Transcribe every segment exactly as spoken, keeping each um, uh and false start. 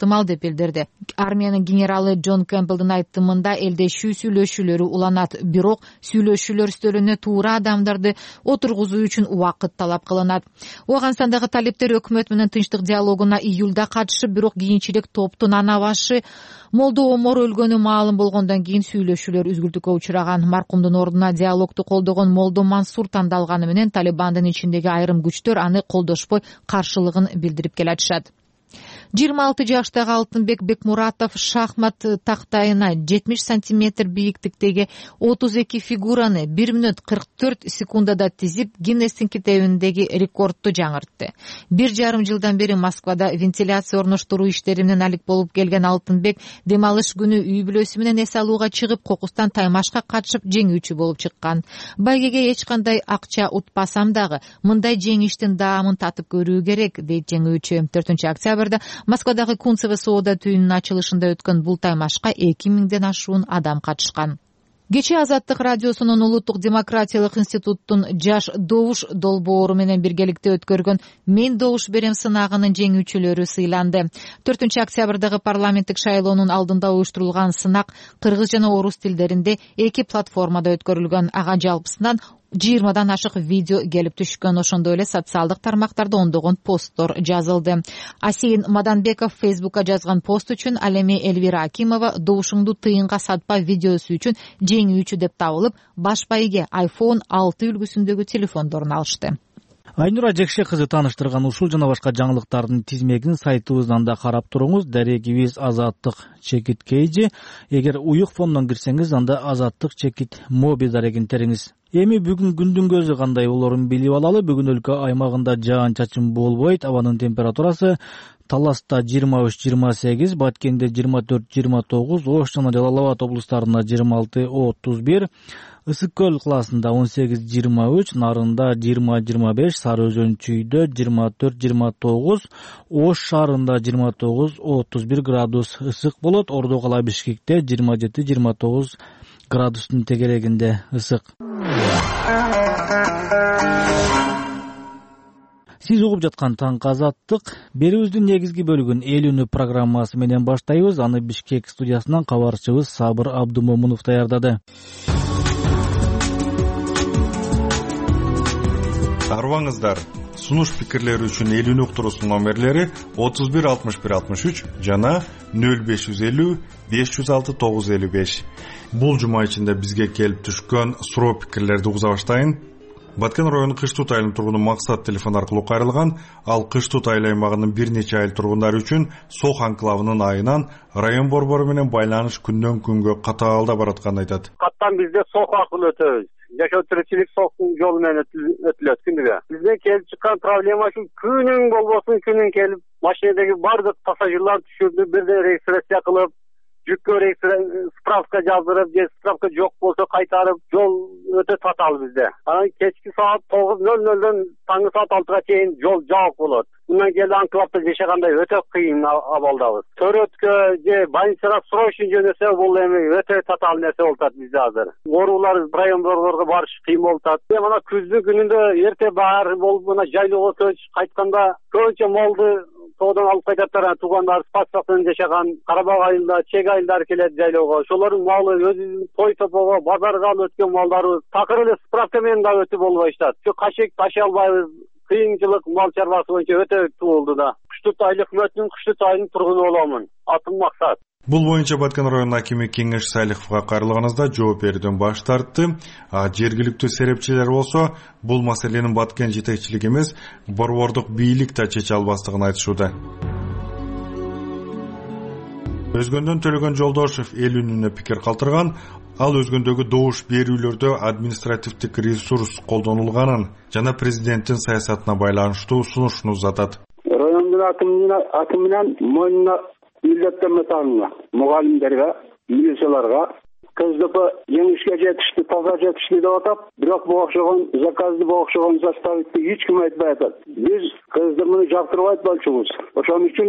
ыктымал деп билдирди. Армиянын генералы Джон Кэмпбелдин айтымында элдешүү сүйлөшүүлөрү уланат, бирок сүйлөшүүлөр стөлүнө туура адамдарды отургузуу үчүн убакыт талап кылынат. Ооганстандагы талиптер өкмөт менен тынчтык диалогуна июлда катышып, бирок кийинчерээк топтун ана башы Молдо Омор өлгөнү маалым болгондон кийин сүйлөшүүлөр үзгүлтүккө учураган. Маркумдун ордуна диалогду колдогон Молдо Мансур тандалганы менен Талибандын ичиндеги айрым күчтөр аны колдошпой каршылыгын билдирип келатышат. жыйырма алты жаштагы Алтынбек Бекмуратов шахмат тактайына жетимиш сантиметр бийиктиктеги отуз эки фигураны бир мүнөт кырк төрт секундада тизип, Гиннестин китебиндеги рекордду жаңыртты. Бир жарым жылдан бери Москвада вентиляция орноштуруу иштери менен алек болуп келген Алтынбек демалыш күнү үй бүлөсү менен эс алууга чыгып, кокустан таймашка катышып жеңүүчү болуп чыккан. Байгеге эч кандай акча утпасам дагы мындай жеңиштин даамын татып көрүү керек, дейт жеңүүчү. төртүнчү октябрда Москвадагы Кунцево соода түйүнүнүн ачылышында өткөн бул таймашка эки миңден ашуун адам катышкан. Кечээ Азаттык радиосунун Улуттук демократиялык институттун жаш добуш долбоору менен биргеликте өткөргөн «Мен добуш берем» сынагынын жеңүүчүлөрү сыйланды. төртүнчү октябрдагы парламенттик шайлоонун алдында уюштурулган сынак кыргыз жана орус тилдеринде эки платформада өткөрүлгөн. Ага жалпысынан жыйырмадан ашык видео келип түшкөн. Ошондой эле социалдык тармактарда ондогон посттор жазылды. Асейин Маданбеков Фейсбукка жазган пост үчүн, ал эми Элвира Акимова добушуңду тыйынга сатпа видеосу үчүн жеңүүчү деп табылып, баш байге айфон алты үлгүсүндөгү телефондорун алышты. Айнура Жекше кызы тааныштырган ушул жана башка жаңылыктардын тизмегин сайтыбыздан да карап туруңуз. Дарегибиз Азаттык чекит кейжи. Эгер уюк фондон кирсеңиз, анда Азаттык чекит моби дарегин териңиз. Эми бүгүн күндүн көзү кандай болорун билип алалы. Бүгүн өлкө аймагында жаан-чачын болбойт. Абанын температурасы Таласта жыйырма үч жыйырма сегиз, Баткенде жыйырма төрт жыйырма тогуз, Ош жана Жалал Абад облустарында жыйырма алты отуз бир, Ысык көл классында он сегиз жыйырма үч, Нарында жыйырма жыйырма беш, Сары Өзөн чүйдө жыйырма төрт жыйырма тогуз, Ош шаарында жыйырма тогуз отуз бир градус ысык болот. Ордо кала Бишкекте жыйырма жети жыйырма тогуз градустун тегерегинде ысык. Сиз угуп жаткан Таңкы Азаттык. Берүүбүздүн негизги бөлүгүн эл үнү программасы менен баштайбыз. Аны Бишкек студиясынан кабарчыбыз Сабыр Абдумомунов даярдады. Арбаңыздар. Сунуш пикирлери үчүн эл үнү уктуруусунун номерлери отуз бир алтымыш бир алтымыш үч жана нөл беш жүз элүү беш жүз алты тогуз жүз элүү беш. Бул жума ичинде бизге келип түшкөн суроо пикирлерди угуза баштайын. Баткен району Кыштут айылынын тургуну Максат телефон аркылуу кайрылган. Ал Кыштут айыл аймагынын бир нече айыл тургундары үчүн Сох анклавынын айынан район борбору менен байланыш күндөн күнгө катаалда баратканын айтат. Каттан бизде Сох аркылуу өтөбүз. Жашоо тиричилик Сохтун жолу менен өтүлөт күнүгө. Бизде келип чыккан проблема ушу күнүң болбосун, күнүң келип машинедеги бардык пассажирлар түшүрдү, бирден регистрация кылып, жүккө справка жаздырып, же справка жок болсо кайтарып, жол өтө татаал бизде. Анан кечки саат тогуз нөл нөлдөн таңкы саат алтыга чейин жол жабык болот. Мындан келе анклавда жашагандай өтө кыйын абалдабыз. Төрөткө же больницага срочно жөнөсө бул эми өтө татаал нерсе болуп атат бизде азыр. Оорулар район борборго барыш кыйын болуп атат. Мына күздүн күнүндө эрте баар болуп мына жайлоого кайтканда көбүнчө молду тоодон алып кайтаттар, туугандар Спассактан жашаган Карабак айылында чек айылдар келет жайлоого. Ошолордун малы өзүнүн той топого, базарга алып өткөн малдары такыр эле справка менен да өтүп болбой атат. Şu кашек ташый албайбыз. Кыйынчылык мал чарбасы боюнча өтө болду да. Кыштут айыл өкмөтүнүн Кыштут айылынын тургуну боломун. Атым Максат. Бул боюнча Баткен районунун акими Кеңеш Салиховго кайрылганыбызда жооп берүүдөн баш тартты. А жергиликтүү серепчилер болсо бул маселенин Баткен жетекчилиги эмес, борбордук бийлик да чече албастыгын айтышууда. Өзгөндөн Төлөгөн Жолдошев эл үнүнө пикир калтырган. Ал өзгөндөгү добуш берүүлөрдө административдик ресурс колдонулганын жана президенттин саясатына байланыштуу сунушун узатат. Райондун акимы менен мойнуна милдеттенме тагынга, мугалимдерге, милицияларга КСДП жеңишке жетишти, таза жетишти деп атат. Бирок бул окшогон заказды, бул окшогон заставитти эч ким айтпай атат. Биз КСДПны жактырбайт болчубуз. Ошон үчүн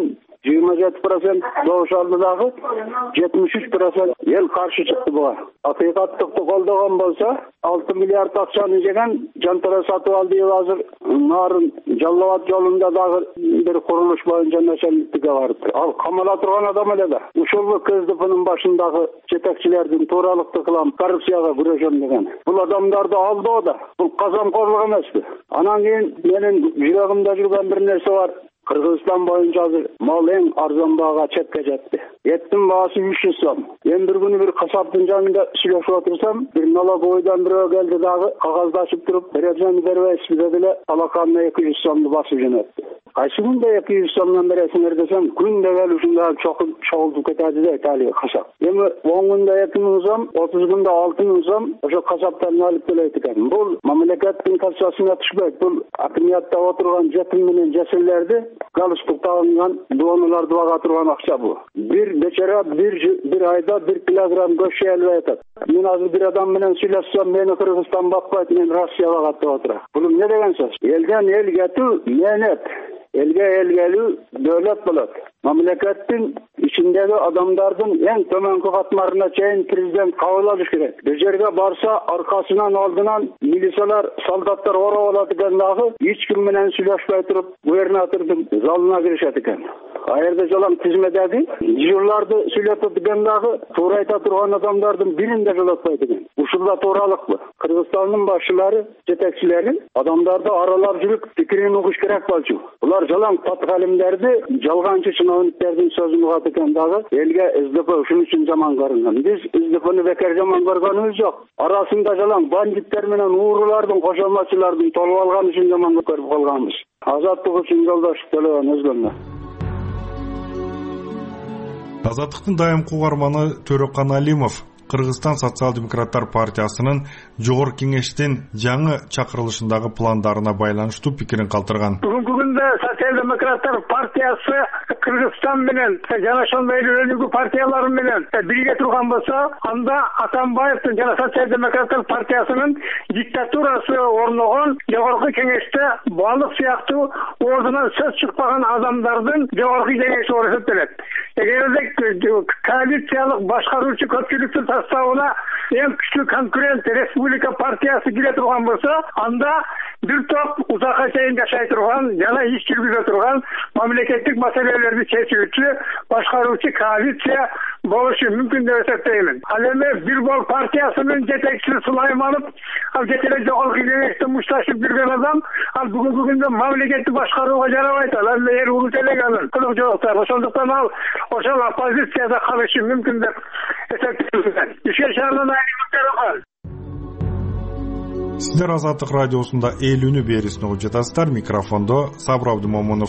жыйырма жети процент добуш алды дагы жетимиш үч процент эл каршы чыкты буга. Акыйкаттыкты колдогон болсо алты миллиард акчаны жеген Жантара сатып алды азыр Нарын Жалал Абад жолунда дагы бир курулуш боюнча начальниктикке барыптыр. Ал камала турган адам эле да. Ушул КСДПнын башындагы жетекчилердин тууралыкты кылам, коррупцияга күрөшөм деген. Бул адамдарды алдоо да. Бул казамкорлук эмеспи? Анан кийин менин жүрөгүмдө жүргөн бир нерсе бар. Кыргызстан боюнча азыр мал эң арзан баага чекке жетти. Еттин баасы үч жүз сом. Мен бир күнү бир касаптын жанында сүйлөшүп отурсам, бир налоговойдон бирөө келди дагы кагаздашып туруп, бересиңби бербейсизби деди эле, талаканына эки жүз сомду басып жөнөттү. Кайсы күндө эки жүз сомдон бересиңер десем, күндө келип ушундай чогултуп кетеди да Италия касап. Эми он күндө эки миң сом, отуз күндө алты миң сом ошо касаптан алып төлөйт экен. Бул мамлекеттин кассасына түшпөйт. Бул акыйкатта отурган жетим менен жесирлерди галстук тагынган дуаналарды бага турган акча бул. Бир бечара бир бир айда бир килограмм гош албай атат. Мен азыр бир адам менен сүйлөшсөм, мени Кыргызстан бакпайт, мен Россия багат деп отура. Бул эмне деген сөз? Элден эл кетүү менет, элге эл келүү дөлөт болот. Мамлекеттин ичиндеги адамдардын эң төмөнкү катмарына чейин президент кабыл алыш керек. Бир жерге барса аркасынан алдынан милициялар, солдаттар ороп алат экен дагы, эч ким менен сүйлөшпөй туруп, губернатордун залына киришет экен. А жерде жалаң тизмедеги дежурларды сүйлөтөт экен дагы, туура айта турган адамдардын бирин да жолотпойт экен. Ушулда тууралыкпы? Кыргызстандын башчылары, жетекчилери адамдарды аралап жүрүп пикирин угуш керек болчу. Булар жалаң паткалимдерди, жалганчы чиновниктердин сөзүн угат экен дагы, элге СДП ушун үчүн жаман көрүнгөн. Биз СДПны бекер жаман көргөнүбүз жок. Арасында жалаң бандиттер менен уурулардын, кошомачылардын толуп алган үчүн жаман көрүп калганбыз. Азаттык үчүн жолдош төлөгөн өзгөндө. Азаттыктын дайымкы угарманы Төрөкан Алимов Кыргызстан социал-демократтар партиясынын жогорку кеңештин жаңы чакырылышындагы пландарына байланыштуу пикирин калтырган. Бүгүнкү күндө социал-демократтар партиясы Кыргызстан менен жана ошондой өнүгүү партиялары менен бирге турган болсо, анда Атамбаевдин жана социал-демократтар партиясынын диктатурасы орногон жогорку кеңеште баалык сыяктуу ордунан сөз чыкпаган адамдардын жогорку кеңеши болуп эсептелет. Эгерде коалициялык башкаруучу көпчүлүктүн составына эң күчтүү конкурент Республика партиясы кире турган болсо, анда бир топ узакка чейин жашай турган жана иш жүргүзө турган мамлекеттик маселелерди чечүүчү башкаруучу коалиция болушу мүмкүн деп эсептеймин. Ал эми бир бол партиясынын жетекчиси Сулайманов, ал жетеле жогорку кеңеште мушташып жүргөн адам, ал бүгүнкү күндө мамлекетти башкарууга жарабайт. Ал эми эл улут элеген кылык жоктор. Ошондуктан ал ошол оппозицияда калышы мүмкүн деп эсептейм. Ишке шаарынан айрылып. Сиздер Азаттык радиосунда эл үнү берүүсүн угуп жатасыздар. Микрофондо Сабыр Абдымомунов.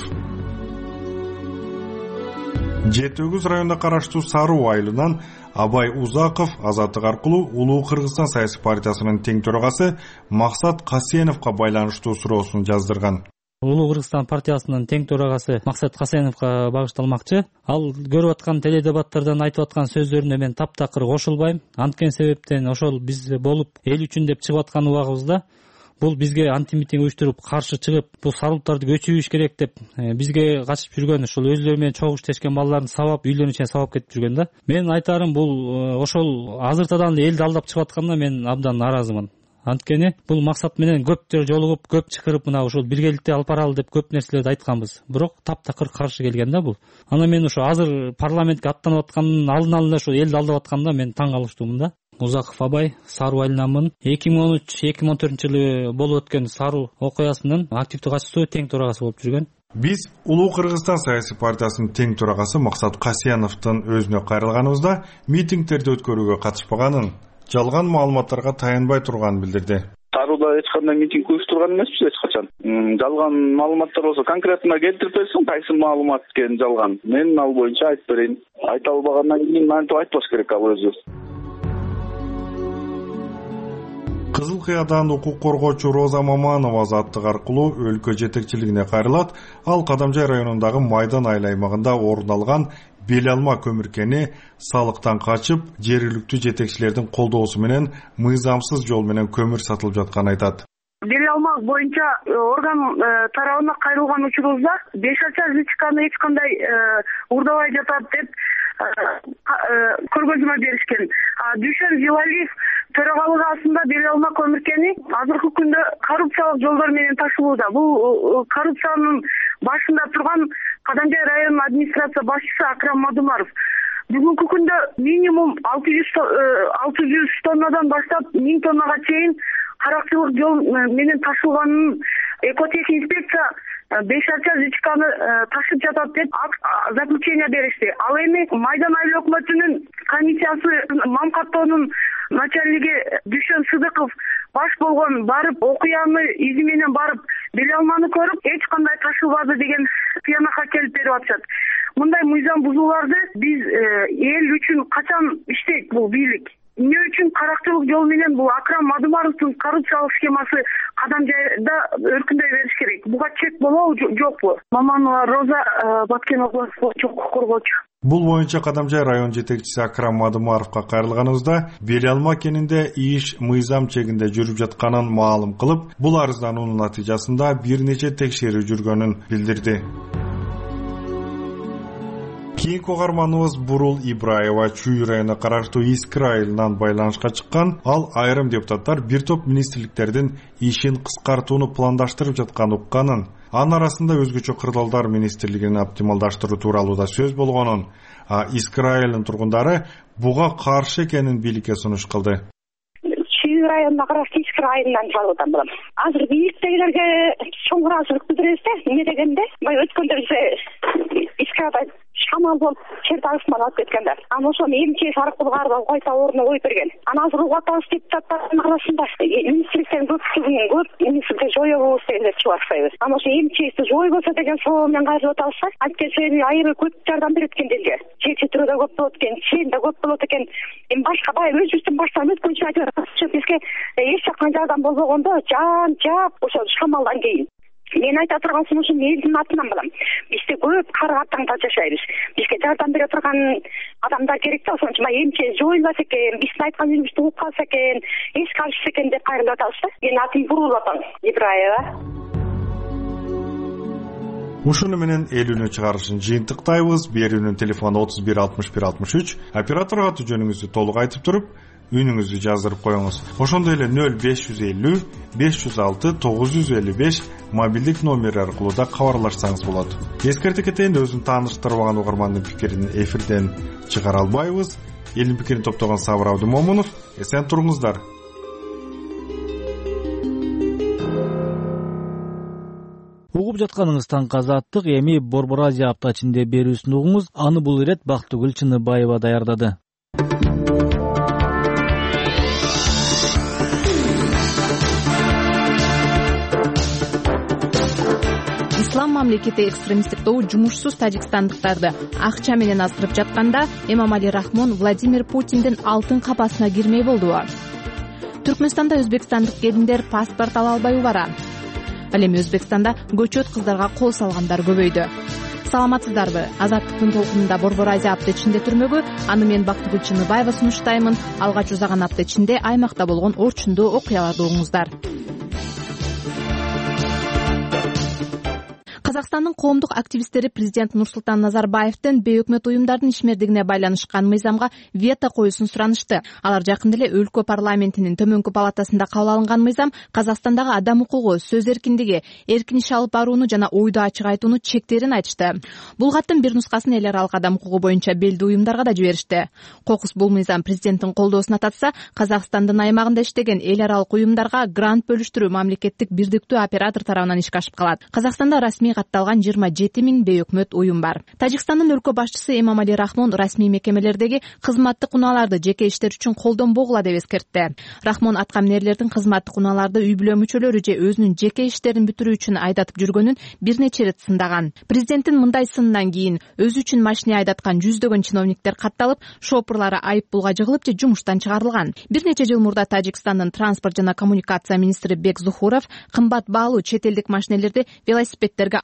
жети өгүз районуна караштуу Саруу айылынан Абай Узаков Азаттык аркылуу Улуу Кыргызстан саясий партиясынын тең төрагасы Максат Касеновго байланыштуу суроосун жаздырган. Улуу Кыргызстан партиясынын тең төрагасы Максат Касеновго багышталмакчы. Ал көрүп аткан теледебаттардан айтып аткан сөздөрүнө мен таптакыр кошулбайм. Анткени себептен ошол биз болуп эл үчүн деп чыгып аткан убагыбызда бул бизге антимитинг уюштуруп каршы чыгып, бул сарылттарды көчүрүш керек деп бизге качып жүргөн, ошол өзлөрү менен чогуу иштешкен балдарын сабап, үйлөрүнө чейин сабап кетип жүргөн да. Мен айтарым, бул ошол азыртадан элди алдап чыгып атканда мен абдан нааразымын. Анткени бул максат менен көптөр жолугуп, көп чакырып, мына ошол биргеликте алып баралы деп көп нерселерди айтканбыз. Бирок таптакыр каршы келген да бул. Ана мен ошо азыр парламентке аттанып аткандын алдын ала ошо элди алдап атканда мен таң калыштуумун да. Узаков Абай, Саруу айылынанмын. эки миң он үч эки миң он төртүнчү жылы болуп өткөн Саруу окуясынын активдүү катчысы, тең төрагасы болуп жүргөн. Биз Улуу Кыргызстан саясий партиясынын тең төрагасы Максат Касеновдун өзүнө кайрылганыбызда митингдерди өткөрүүгө катышпаганын, жалган маалыматтарга таянбай турганын билдирди. Сарууда эч кандай митинг уюштурган эмеспиз эч качан. Жалган маалыматтар болсо конкретно келтирип берсең, кайсы маалымат экени жалган. Мен ал боюнча айтып берейин. Айта албагандан кийин мантип айтпаш керек ал өзү. Кызыл Кыядан укук коргоочу Роза Маманова Азаттык аркылуу өлкө жетекчилигине кайрылат. Ал Кадамжай районундагы Майдан айыл аймагында орун алган бел алма көмүркени салыктан качып, жергиликтүү жетекчилердин колдоосу менен мыйзамсыз жол менен көмүр сатылып жатканын айтат. бере алмак боюнча орган тарабына кайрылган учурубузда беш ача личканы эч кандай уурдабай жатат деп көргөзмө беришкен. Дүйшөн Жилалиев төрагалыгы астында бере алмак өмүркени азыркы күндө коррупциялык жолдор менен ташылууда. Бул коррупциянын башында турган Кадамжай районунун администрация башчысы Акрам Мадумаров. Бүгүнкү күндө минимум алты жүз тоннадан баштап миң тоннага чейин каракчылык жол менен ташылганын экотех инспекция беш ача жичканы ташып жатат деп заключение беришти. Ал эми Майдан айыл өкмөтүнүн комиссиясы Мамкаттоонун начальниги Дүйшөн Сыдыков баш болгон барып окуяны изи менен барып бере алманы көрүп эч кандай ташылбады деген тыянакка келип берип атышат. Мындай мыйзам бузууларды биз эл үчүн качан иштейт бул бийлик? Эмне үчүн каракчылык жол менен бул Акрам Мадумаровдун коррупциялык схемасы Кадамжайда өркүндөй бериш керек? Буга чек болобу, жокпу? Маманова Роза, Баткен областык укук коргоочу. Бул боюнча Кадамжай район жетекчиси Акрам Мадумаровго кайрылганыбызда бере алма кенинде иш мыйзам чегинде жүрүп жатканын маалым кылып, бул арыздануунун натыйжасында бир нече текшерүү жүргөнүн билдирди. Кийинки угарманыбыз Бурул Ибраева Чүй районуна караштуу Искир айылынан байланышка чыккан. Ал айрым депутаттар бир топ министрликтердин ишин кыскартууну пландаштырып жатканын укканын, анын арасында өзгөчө кырдаалдар министрлигин оптималдаштыруу тууралуу да сөз болгонун, Искир айылынын тургундары буга каршы экенин бийликке сунуш кылды. Чүй районуна караштуу Искир айылынан чалуудан болом. Азыр бийликтегилерге чоң ыраазычылык билдиребиз да, эмне дегенде, өткөндө биз Искирда шамал болуп жер тагысман алып кеткендер. Анан ошону эмче шарык булгарып който ордуна коюп берген. Анан азыр угатабыз депутаттардын арасында министрликтен көпчүлүгүнүн көп министрликти жоебуз дегендер чыгып атпайбыз. Анан ошо эмчеси жойбосо деген суроо менен кайрылып атабыз. Анткени айры көп жардам берет экен делге. Жер четирөө да көп болот экен, чен да көп болот экен. Эми башка баягы өзүбүздүн баштан өткөнчө айтып бизге эч жактан жардам болбогондо жан жап ошо шамалдан кийин мен айта турган сунушум элдин атынан балам. Бизде көп кары катаңда жашайбыз. Бизге жардам бере турган адамдар керек да, ошон үчүн эмче жоюлбаса экен, биздин айткан жерибизди угуп калса экен, эч каршысы экен деп кайрылып атабыз да. Менин атым Бурул апам, Ибраева. Ушуну менен элүүнү чыгарышын жыйынтыктайбыз. Берүүнүн телефону отуз бир алтымыш бир алтымыш үч. Операторго аты жөнүңүздү толук айтып туруп, үнүңүздү жаздырып коюңуз. Ошондой эле нөл беш жүз элүү беш жүз алты тогуз жүз элүү беш мобилдик номери аркылуу да кабарлашсаңыз болот. Эскерте кетейин, өзүн тааныштырбаган угармандын пикирин эфирден чыгара албайбыз. Элдин пикирин топтогон Сабыр Абдымомунов. Эсен туруңуздар. Угуп жатканыңыз Таңкы Азаттык, эми Борбор Азия апта ичинде берүүсүн угуңуз. Аны бул ирет Бактыгүл Чыныбаева даярдады. Ислам мамлекети экстремисттик тобу жумушсуз тажикстандыктарды акча менен аздырып жатканда Эмомали Рахмон Владимир Путиндин алтын капасына кирмей болдубу? Түркмөнстанда өзбекстандык келиндер паспорт ала албай убара. Ал эми Өзбекстанда көчөт кыздарга кол салгандар көбөйдү. Саламатсыздарбы? Азаттыктын толкунунда Борбор Азия апта ичинде түрмөгү, аны мен Бактыгүл Чыныбаева сунуштаймын. Алгач узаган апта ичинде аймакта болгон орчундуу окуяларды угуңуздар. Казакстандын коомдук активисттери президент Нурсултан Назарбаевдин бейөкмөт уюмдардын ишмердигине байланышкан мыйзамга вето коюусун суранышты. Алар жакында эле өлкө парламентинин төмөнкү палатасында кабыл алынган мыйзам Казакстандагы адам укугу, сөз эркиндиги, эркин иш алып барууну жана ойду ачык айтууну чектерин айтышты. Бул каттын бир нускасын эл аралык адам укугу боюнча белдүү уюмдарга да жиберишти. Кокус бул мыйзам президенттин колдоосуна татса, Казакстандын аймагында иштеген эл аралык уюмдарга грант бөлүштүрүү мамлекеттик бирдиктүү оператор тарабынан ишке ашып калат. Казакстанда расмий катталган жыйырма жети миң бейөкмөт уюм бар. Тажикстандын өлкө башчысы Эмомали Рахмон расмий мекемелердеги кызматтык унааларды жеке иштер үчүн колдонбогула деп эскертти. Рахмон аткаминерлердин кызматтык унааларды үй бүлө мүчөлөрү же өзүнүн жеке иштерин бүтүрүү үчүн айдатып жүргөнүн бир нече ирет сындаган. Президенттин мындай сынынан кийин өзү үчүн машина айдаткан жүздөгөн чиновниктер катталып, шопурлары айып пулга жыгылып же жумуштан чыгарылган. Бир нече жыл мурда Тажикстандын транспорт жана коммуникация министри Бек Зухуров кымбат баалуу чет элдик машинелерди велосипедтерге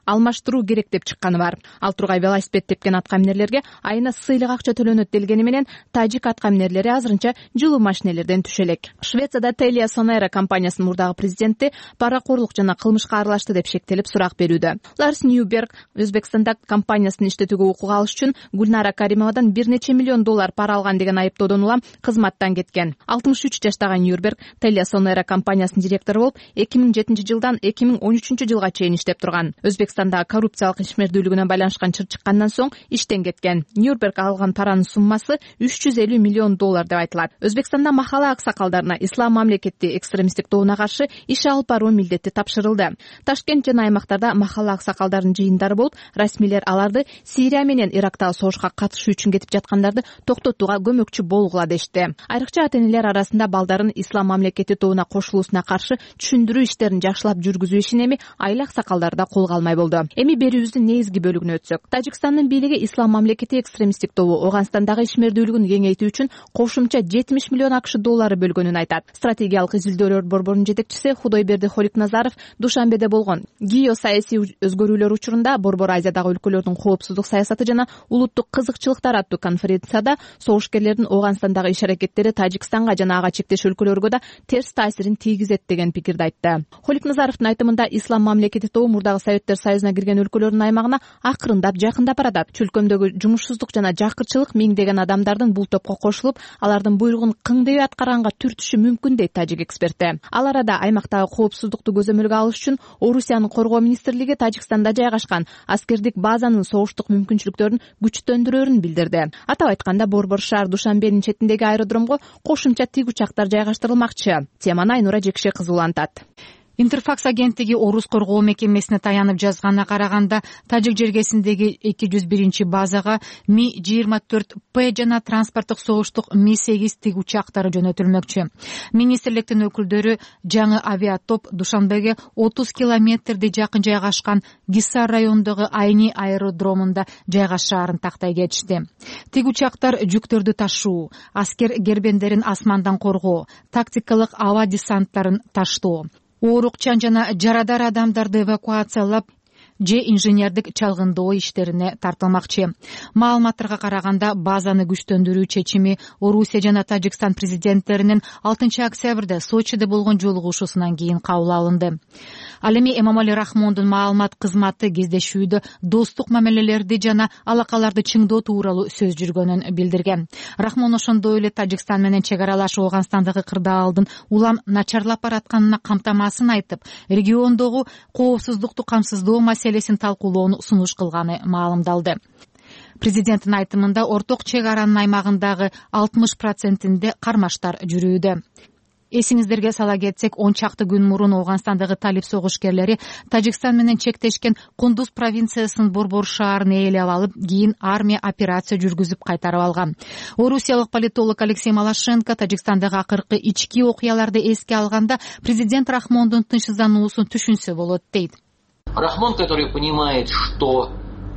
алмаштыруу керек деп чыкканы бар. Ал Тургай велосипед тепкен аткаминерлерге айына сыйлык акча төлөнөт делгени менен тажик аткаминерлери азырынча жылуу машинелерден түшө элек. Швецияда Telia Sonera компаниясынын мурдагы президенти паракорлук жана кылмышка аралашты деп шектелип сурак берүүдө. Ларс Ньюберг Өзбекстанда компаниясын иштетүүгө укук алыш үчүн Гүлнара Каримовадан бир нече миллион доллар пара алган деген айыптоодон улам кызматтан кеткен. алтымыш үч жаштагы Ньюберг Telia Sonera компаниясынын директору болуп эки миң жетинчи жылдан эки миң он үчүнчү жылга чейин иштеп турган. Өзбекстандагы коррупциялык ишмердүүлүгүнө байланышкан чыр чыккандан соң иштен кеткен. Ньюберг алган паранын суммасы үч жүз элүү миллион доллар деп айтылат. Өзбекстанда махалла аксакалдарына ислам мамлекети экстремисттик тобуна каршы иш алып баруу милдети тапшырылды. Ташкент жана аймактарда махалла аксакалдарынын жыйындары болуп, расмийлер аларды Сирия менен Ирактагы согушка катышуу үчүн кетип жаткандарды токтотууга көмөкчү болгула дешти. Айрыкча ата-энелер арасында балдарын ислам мамлекети тобуна кошулуусуна каршы түшүндүрүү иштерин жакшылап жүргүзүү ишин эми айыл аксакалдары да колго алмай болду. Эми берүүбүздүн негизги бөлүгүнө өтсөк, Тажикстандын бийлиги ислам мамлекети экстремисттик тобу Ооганстандагы ишмердүүлүгүн кеңейтүү үчүн кошумча жетимиш миллион акш доллары бөлгөнүн айтат. Стратегиялык изилдөөлөр борборунун жетекчиси Худойберди Холикназаров Душанбеде болгон геосаясий өзгөрүүлөр учурунда борбор Азиядагы өлкөлөрдүн коопсуздук саясаты жана улуттук кызыкчылыктар аттуу конференцияда согушкерлердин Ооганстандагы иш аракеттери Тажикстанга жана ага чектеш өлкөлөргө да терс таасирин тийгизет деген пикирди айтты. Холикназаровдун айтымында ислам мамлекети тобу мурдагы Советтер Союзуна кирген өлкөлөрдүн аймагына акырындап жакындап баратат. Чөлкөмдөгү жумушсуздук жана жакырчылык миңдеген адамдардын бул топко кошулуп, алардын буйругун кыңдебей аткаранга түртүшү мүмкүн дейт тажик эксперти. Ал арада аймактагы коопсуздукту көзөмөлгө алыш үчүн Орусиянын коргоо министрлиги Тажикстанда жайгашкан аскердик базанын согуштук мүмкүнчүлүктөрүн күчтөндүрөөрүн билдирди. Атап айтканда, борбор шаар Душанбенин четиндеги аэродромго кошумча тиг учактар жайгаштырылмакчы. Теманы Айнура Жекше кызы улантат. Интерфакс агенттиги Орус коргоо мекемесине таянып жазганына караганда, Тажик жергесиндеги эки жүз биринчи базага Ми жыйырма төрт П жана транспорттук согуштук Ми сегиз тиг учактары жөнөтүлмөкчү. Министрликтин өкүлдөрү жаңы авиатоп Душанбеге отуз километрди жакын жайгашкан Гиссар районундагы Айни аэродромунда жайгашаарын тактай кетишти. Тиг учактар жүктөрдү ташуу, аскер гербендерин асмандан коргоо, тактикалык аба десанттарын таштоо, оорукчан жана жарадар адамдарды эвакуациялап же инженердик чалгындоо иштерине тартылмакчы. Маалыматтарга караганда, базаны күчтөндүрүү чечими Орусия жана Тажикстан президенттеринин алтынчы октябрда Сочиде болгон жолугушуусунан кийин кабыл алынды. Ал эми Эмомали Рахмондун маалымат кызматы кездешүүдө достук мамилелерди жана алакаларды чыңдоо тууралуу сөз жүргөнүн билдирген. Рахмон ошондой эле Тажикстан менен чек аралаш Ооганстандагы кырдаалдын улам начарлап баратканына камтамасын айтып, региондогу коопсуздукту камсыздоо маселесин талкуулоону сунуш кылганы маалымдалды. Президенттин айтымында, орток чек аранын аймагындагы алтымыш процентинде кармаштар жүрүүдө. Эсиңиздерге сала кетсек, он чакты күн мурун Ооганстандагы талип согушкерлери Тажикстан менен чектешкен Кундуз провинциясынын борбор шаарын ээлеп алып, кийин армия операция жүргүзүп кайтарып алган. Орусиялык политолог Алексей Малашенко Тажикстандагы акыркы ички окуяларды эске алганда, президент Рахмондун тынчсыздануусун түшүнсө болот дейт. Рахмон, который понимает, что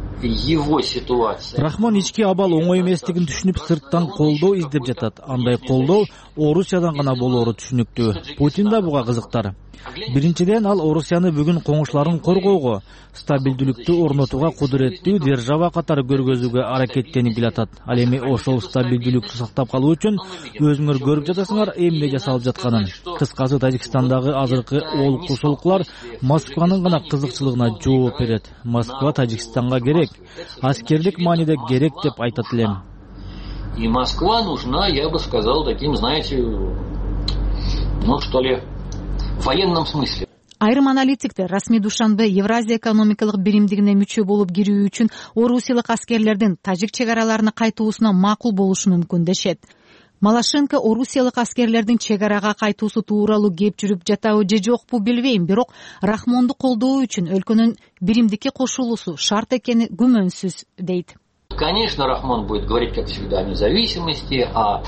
его ситуация. Рахмон ички абал оңой эместигин түшүнүп, сырттан колдоо издеп жатат. Андай колдоо Орусиядан гана болоору түшүнүктүү. Путин да буга кызыктар. Биринчиден, ал Орусияны бүгүн коңшуларын коргоого, стабилдүүлүктү орнотууга кудуреттүү держава катары көргөзүүгө аракеттенип келатат. Ал эми ошол стабилдүүлүктү сактап калуу үчүн өзүңөр көрүп жатасыңар эмне жасалып жатканын. Кыскасы, Тажикстандагы азыркы олкушуулуклар Москванын гана кызыкчылыгына жооп берет. Москва Тажикстанга керек, аскерлик мааниде керек деп айтат элем. И Москва нужна, я бы сказал, таким, знаете, ну что ли, в военном смысле. Айрым аналитиктер расмий Душанбе Евразия экономикалык биримдигине мүчө болуп кирүү үчүн орусиялык аскерлердин тажик чек араларына кайтуусуна макул болушу мүмкүн дешет. Малашенко орусиялык аскерлердин чек арага кайтуусу тууралуу кеп жүрүп жатабы же жокпу билбейм, бирок Рахмонду колдоо үчүн өлкөнүн биримдикке кошулуусу шарт экени күмөнсүз дейт. Конечно, Рахмон будет говорить, как всегда, о независимости, о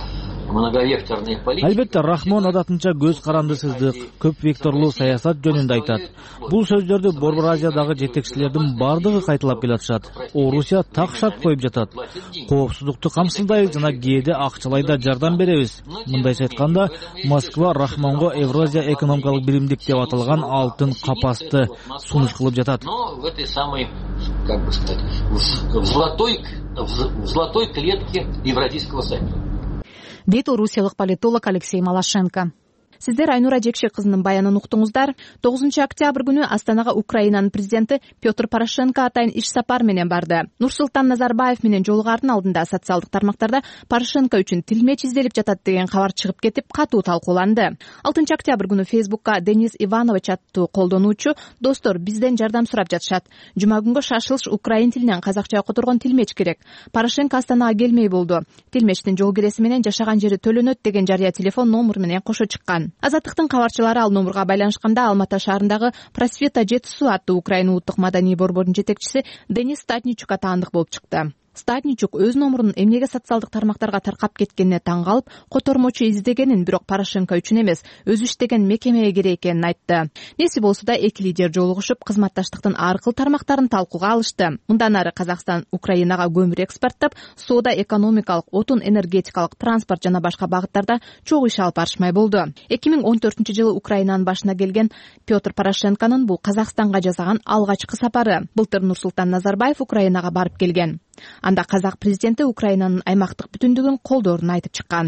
многовекторной политики. Албетте Рахмон адатынча көз карандысыздык, көп векторлуу саясат жөнүндө айтат. Бул сөздөрдү Борбор Азиядагы жетекчилердин бардыгы кайталап келатышат. Орусия так шарт коюп жатат. Коопсуздукту камсыздайбыз жана кээде акчалай да жардам беребиз. Мындайча айтканда, Москва Рахмонго Евразия экономикалык биримдик деп аталган алтын капасты сунуш кылып жатат. Но в этой самой, как бы сказать, в золотой, в золотой клетке Евразийского союза. Дейт орусиялык политолог Алексей Малашенко. Сиздер Айнура Жекше кызынын баянын уктуңуздар. тогузунчу октябрь күнү Астанага Украинанын президенти Петр Порошенко атайын иш сапар менен барды. Нурсултан Назарбаев менен жолугардын алдында социалдык тармактарда Порошенко үчүн тилмеч изделип жатат деген кабар чыгып кетип, катуу талкууланды. алтынчы октябрь күнү Фейсбукка Денис Иванович аттуу колдонуучу достор бизден жардам сурап жатышат. Жума күнгө шашылыш украин тилинен казакча которгон тилмеч керек. Порошенко Астанага келмей болду. Тилмечтин жол киреси менен жашаган жери төлөнөт деген жарыя телефон номуру менен кошо чыккан. Азаттыктын кабарчылары ал номурга байланышканда Алматы шаарындагы Просвета жетису аттуу Украина улуттук маданий борборунун жетекчиси Денис Статничук таандык болуп чыкты. Статничук өз номурун эмнеге социалдык тармактарга таркап кеткенине таң калып, котормочу издегенин, бирок Порошенко үчүн эмес, өзү иштеген мекемеге керек экенин айтты. Неси болсо да эки лидер жолугушуп, кызматташтыктын ар кыл тармактарын талкууга алышты. Мындан ары Казакстан Украинага көмүр экспорттоп, соода, экономикалык, отун, энергетикалык, транспорт жана башка багыттарда чогуу иш алып барышмай болду. эки миң он төртүнчү жылы Украинанын башына келген Петр Порошенконун бул Казакстанга жасаган алгачкы сапары. Былтыр Нурсултан Назарбаев Украинага барып келген. Анда казак президенти Украинанын аймактык бүтүндүгүн колдоорун айтып чыккан.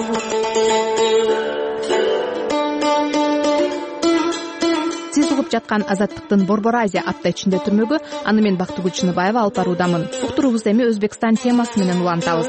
Сиз угуп жаткан Азаттыктын Борбор Азия апта ичинде түрмөгү, аны мен Бактыгүл Чыныбаева алып баруудамын. Уктуруубузду эми Өзбекстан темасы менен улантабыз.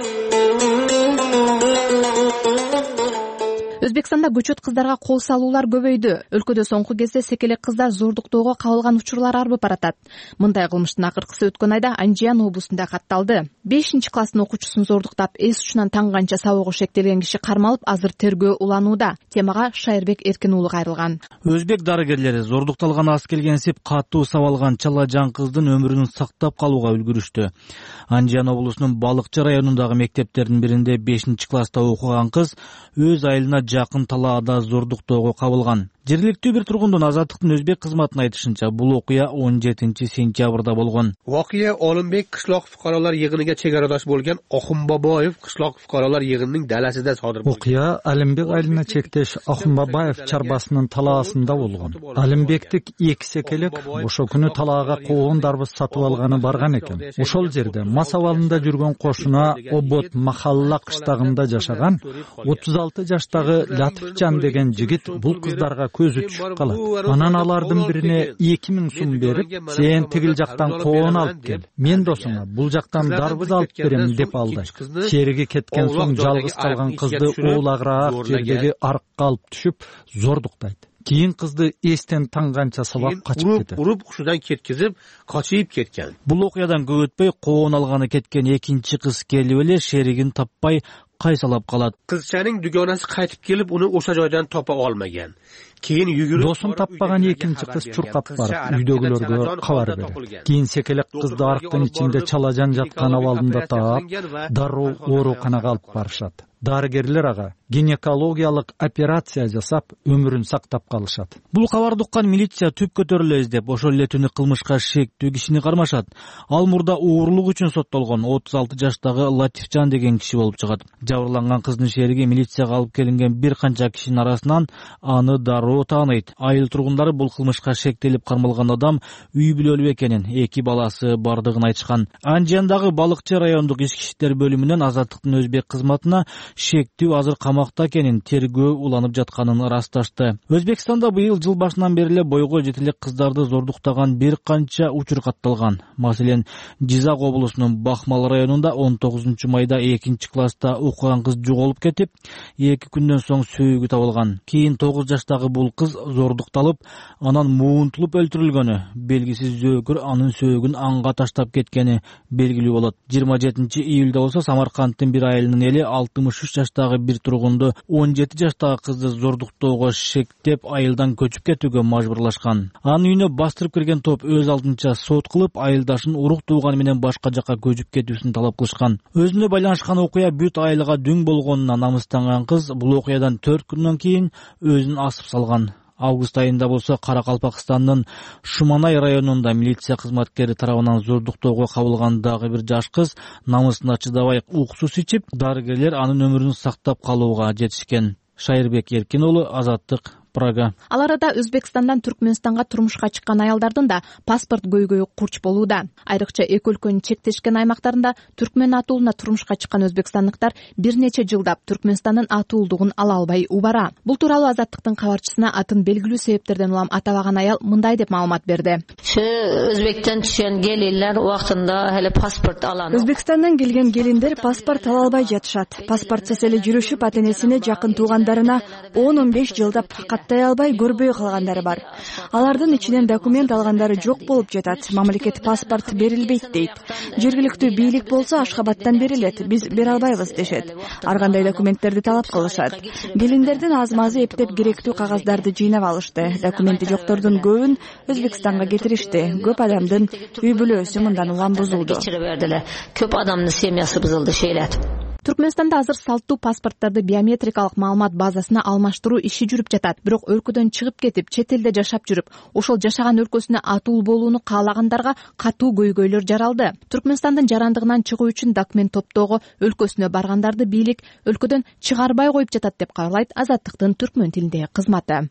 Өзбекстанда көчөт кыздарга кол салуулар көбөйдү. Өлкөдө соңку кезде секелек кыздар зордуктоого кабылган учурлар арбып баратат. Мындай кылмыштын акыркысы өткөн айда Анжиян облусунда катталды. бешинчи класстын окуучусун зордуктап, эс учунан таңганча сабоого шектелген киши кармалып, азыр тергөө уланууда. Темага Шайырбек Эркин уулу кайрылган. Өзбек дарыгерлери зордукталган аз келгенсип катуу сабалган чала жан кыздын өмүрүн сактап калууга үлгүрүштү. Анжиян облусунун Балыкчы районундагы мектептердин биринде бешинчи класста окуган кыз өз айылына жакын талаада зордуктоого кабылган. Жергиликтүү бир тургундун Азаттыктын өзбек кызматына айтышынча, бул окуя он жетинчи сентябрда болгон. Voqea Olimбек qishloq fuqarolar yig'iniga chegaradosh bo'lgan Oxunboboyev qishloq fuqarolar yig'inining dalasida sodir bo'lgan. Окуя Алимбек айылына чектеш Oxunboboyev чарбасынын талаасында болгон. Алимбектик эки секелек ошо күнү талаага коон дарбыз сатып алганы барган экен. Ошол жерде мас абалында жүргөн кошуна Обот махалла кыштагында жашаган отуз алты жаштагы Латифжан деген жигит бул кыздарга көзү түшүп калат. Анан алардын бирине эки миң сум берип, сен тигил жактан коон алып кел. Мен досуңа бул жактан дарбыз алып берем деп алды. Шериги кеткен соң жалгыз калган кызды уулагыраак жердеги арыкка алып түшүп зордуктайт. Кийин кызды эстен таңганча сабап качып кетет. Уруп ушудан кеткизип, качып кеткен. Бул окуядан көп өтпөй коон алганы кеткен экинчи кыз келип эле шеригин таппай кайсалап калат. Кызчанын дугонасы кайтып келип, уну ошо жойдон топа алмаган. Кийин жүгүрүп досун таппаган экинчи кыз чуркап барып үйдөгүлөргө кабар берет. Кийин секелек кызды арыктын ичинде чалажан жаткан абалында таап, дароо ооруканага алып барышат. Дарыгерлер ага гинекологиялык операция жасап, өмүрүн сактап калышат. Бул кабарды уккан милиция түп көтөрүлө издеп, ошол эле түнү кылмышка шектүү кишини кармашат. Ал мурда уурулук үчүн соттолгон отуз алты жаштагы Латифжан деген киши болуп чыгат. Жабырланган кыздын шериги милицияга алып келинген бир канча кишинин арасынан аны дароо тааныйт. Айыл тургундары бул кылмышка шектелип кармалган адам үй бүлөлүү экенин, эки баласы бардыгын айтышкан. Анжияндагы Балыкчы райондук ички иштер бөлүмүнөн Азаттыктын өзбек кызматына шектүү азыр камакта экенин, тергөө уланып жатканын ырасташты. Өзбекстанда быйыл жыл башынан бери эле бойго жетелек кыздарды зордуктаган бир канча учур катталган. Маселен, Жизак облусунун Бахмал районунда он тогузунчу майда экинчи класста окуган кыз жоголуп кетип, эки күндөн соң сөөгү табылган. Кийин тогуз жаштагы бул кыз зордукталып, анан муунтулуп өлтүрүлгөнү, белгисиз зөөкүр анын сөөгүн анга таштап кеткени белгилүү болот. жыйырма жетинчи июлда болсо Самаркандтын бир айылынын эли алтымыш үч жаштагы бир тургунду он жети жаштагы кызды зордуктоого шектеп айылдан көчүп кетүүгө мажбурлашкан. Анын үйүнө бастырып кирген топ өз алдынча сот кылып, айылдашын урук тууганы менен башка жакка көчүп кетүүсүн талап кылышкан. Өзүнө байланышкан окуя бүт айылга дүң болгонуна намыстанган кыз бул окуядан төрт күндөн кийин өзүн асып салган. Август айында болсо Каракалпакстандын Шуманай районунда милиция кызматкери тарабынан зордуктоого кабылган дагы бир жаш кыз намысына чыдабай уксус ичип, дарыгерлер анын өмүрүн сактап калууга жетишкен. Шайырбек Эркин уулу, Азаттык, Прага. Ал арада Өзбекстандан Түркмөнстанга турмушка чыккан аялдардын да паспорт көйгөйү курч болууда. Айрыкча эки өлкөнүн чектешкен аймактарында түркмөн атуулуна турмушка чыккан өзбекстандыктар бир нече жылдап Түркмөнстандын атуулдугун ала албай убара. Бул тууралуу Азаттыктын кабарчысына атын белгилүү себептерден улам атабаган аял мындай деп маалымат берди. Өзбектен түшкөн келиндер убактында эле паспорт алат. Өзбекстандан келген келиндер паспорт ала албай жатышат. Паспортсуз эле жүрүшүп, ата-энесине жакын туугандарына он он беш жылдап каттай албай көрбөй калгандары бар. Алардын ичинен документ алгандары жок болуп жатат. Мамлекет паспорт берилбейт дейт. Жергиликтүү бийлик болсо Ашхабадтан берилет, биз бере албайбыз дешет. Ар кандай документтерди талап кылышат. Келиндердин азмазы эптеп керектүү кагаздарды жыйнап алышты. Документи жоктордун көбүн Өзбекстанга кетиришти. Көп адамдын үй бүлөсү мындан улам бузулду. Көп адамдын семьясы бузулду, шейлет. Түркмөнстанда азыр салттуу паспорттарды биометрикалык маалымат базасына алмаштыруу иши жүрүп жатат. Бирок өлкөдөн чыгып кетип, чет элде жашап жүрүп, ошол жашаган өлкөсүнө атуу болууну каалагандарга катуу көйгөйлөр жаралды. Түркмөнстандын жарандыгынан чыгуу үчүн документ топтоого өлкөсүнө баргандарды бийлик өлкөдөн чыгарбай коюп жатат деп кабарлайт Азаттыктын түркмөн тилиндеги кызматы.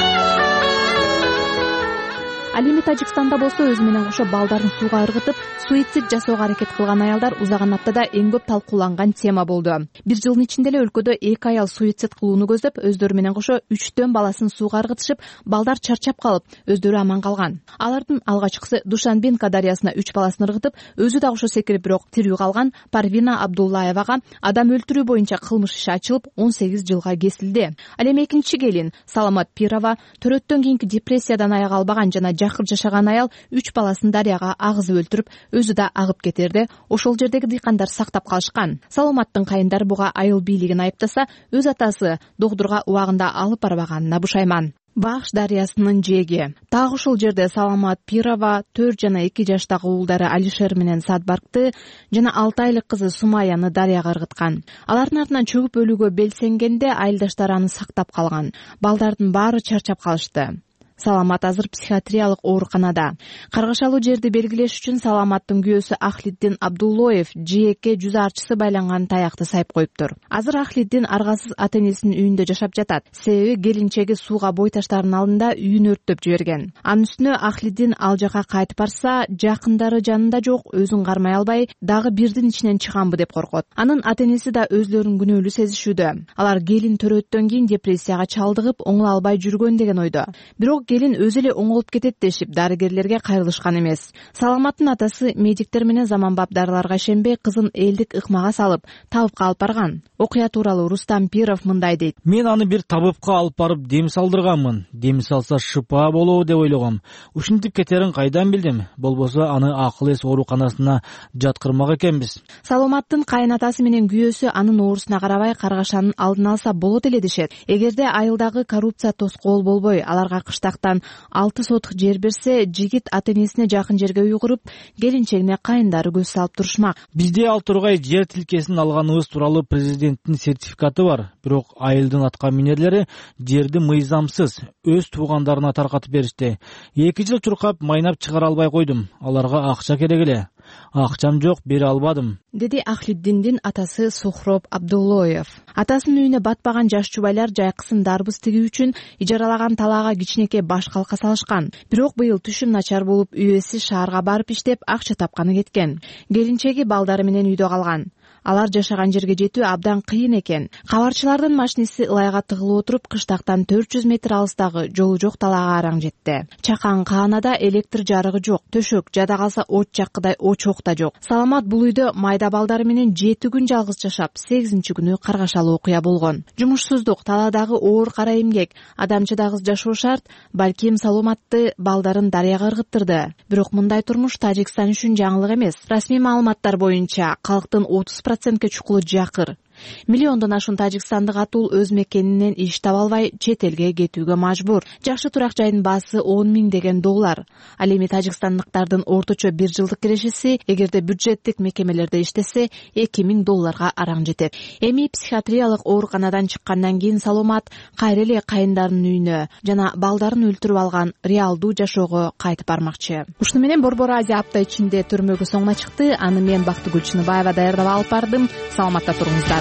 Ал эми Тажикстанда болсо өзү менен кошо балдарын сууга ыргытып, суицид жасоого аракет кылган аялдар узаган аптада эң көп талкууланган тема болду. Бир жылдын ичинде эле өлкөдө эки аял суицид кылууну көздөп, өздөрү менен кошо үчтөн баласын сууга ыргытышып, балдар чарчап калып, өздөрү аман калган. Алардын алгачкысы Душанбенка дарыясына үч баласын ыргытып, өзү да кошо секирип, бирок тирүү калган Парвина Абдуллаевага адам өлтүрүү боюнча кылмыш иши ачылып, он сегиз жылга кесилди. Ал эми экинчи келин Саламат Пирова төрөттөн кийинки депрессиядан аяк албаган жана жакыр жашаган аял үч баласын дарыяга агызып өлтүрүп, өзү да агып кетерде, ошол жердеги дыйкандар сактап калышкан. Саламаттын кайындары буга айыл бийлигин айыптаса, өз атасы доктурга убагында алып барбаганына бушайман. Бахш дарыясынын жээги. Так ушул жерде Саламат Пирова төрт жана эки жаштагы уулдары Алишер менен Садбаркты жана алты айлык кызы Сумаяны дарыяга ыргыткан. Алардын артынан чөгүп өлүүгө белсенгенде айылдаштары аны сактап калган. Балдардын баары чарчап калышты. Саламат азыр психиатриялык ооруканада. Каргашалуу жерди белгилеш үчүн Саламаттын күйөөсү Ахлиддин Абдуллоев жээкке жүз арчысы байланган таякты сайып коюптур. Азыр Ахлиддин аргасыз ата-энесинин үйүндө жашап жатат. Себеби келинчеги сууга бой таштаардын алдында үйүн өрттөп жиберген. Анын үстүнө Ахлиддин ал жака кайтып барса, жакындары жанында жок, өзүн кармай албай, дагы бирдин ичинен чыганбы деп коркот. Анын ата-энеси да өзлөрүн күнөөлүү сезишүүдө. Алар келин төрөттөн кийин депрессияга чалдыгып, оңоло албай жүргөн деген ойдо. Бирок келин өзү эле оңолуп кетет дешип, дарыгерлерге кайрылышкан эмес. Саламаттын атасы медиктер менен заманбап дарыларга ишенбей, кызын элдик ыкмага салып, табыпка алып барган. Окуя тууралуу Рустам Пиров мындай дейт. Мен аны бир табыпка алып барып дем салдырганмын. Дем салса шыпа болобу деп ойлогом. Ушинтип кетерин кайдан билдим? Болбосо аны акыл эс ооруканасына жаткырмак экенбиз. Саламаттын кайынатасы менен күйөөсү анын оорусуна карабай каргашанын алдын алса болот эле дешет. Эгерде айылдагы коррупция тоскоол болбой, аларга кыштактан алты сотук жер берсе, жигит ата-энесине жакын жерге үй куруп, келинчегине кайындары көз салып турушмак. Бизде ал тургай жер тилкесин алганыбыз тууралуу президенттин сертификаты бар. Бирок айылдын атка минерлери жерди мыйзамсыз өз туугандарына таркатып беришти. эки жыл чуркап майнап чыгара албай койдум. Аларга акча керек эле. Акчам жок, бере албадым, деди Ахлиддиндин атасы Сухроб Абдуллоев. Атасынын үйүнө батпаган жаш жубайлар жайкысын дарбыз тигүү үчүн ижаралаган талаага кичинекей баш калка салышкан. Бирок быйыл түшүм начар болуп, үйөсү шаарга барып иштеп акча тапканы кеткен. Келинчеги балдары менен үйдө калган. Алар жашаган жерге жетүү абдан кыйын экен. Кабарчылардын машинеси ылайга тыгылып отуруп, кыштактан төрт жүз метр алыстагы жолу жок талаага араң жетти. Чакан каанада электр жарыгы жок, төшөк жада калса от жаккыдай очок да жок. Саламат бул үйдө майда балдары менен жети күн жалгыз жашап, сегизинчи күнү каргашалуу окуя болгон. Жумушсуздук, талаадагы оор кара эмгек, адамчыдагы жашоо шарт балким Саламатты балдарын дарыяга ыргыттырды. Бирок мындай турмуш Тажикстан үчүн жаңылык эмес. Расмий маалыматтар боюнча калктын отуз процентке чукулу жакыр. Миллиондон ашуун тажикстандык атул өз мекенинен иш таба албай чет элге кетүүгө мажбур. Жакшы турак жайдын баасы он миң деген доллар. Ал эми тажикстандыктардын орточо бир жылдык кирешеси эгерде бюджеттик мекемелерде иштесе эки миң долларга араң жетет. Эми психиатриялык ооруканадан чыккандан кийин Саломат кайра эле кайындарынын үйүнө жана балдарын өлтүрүп алган реалдуу жашоого кайтып бармакчы. Ушуну менен Борбор Азия апта ичинде төрмөгө соңуна чыкты. Аны мен Бактыгүл Чыныбаева даярдап алып бардым. Саламатта туруңуздар.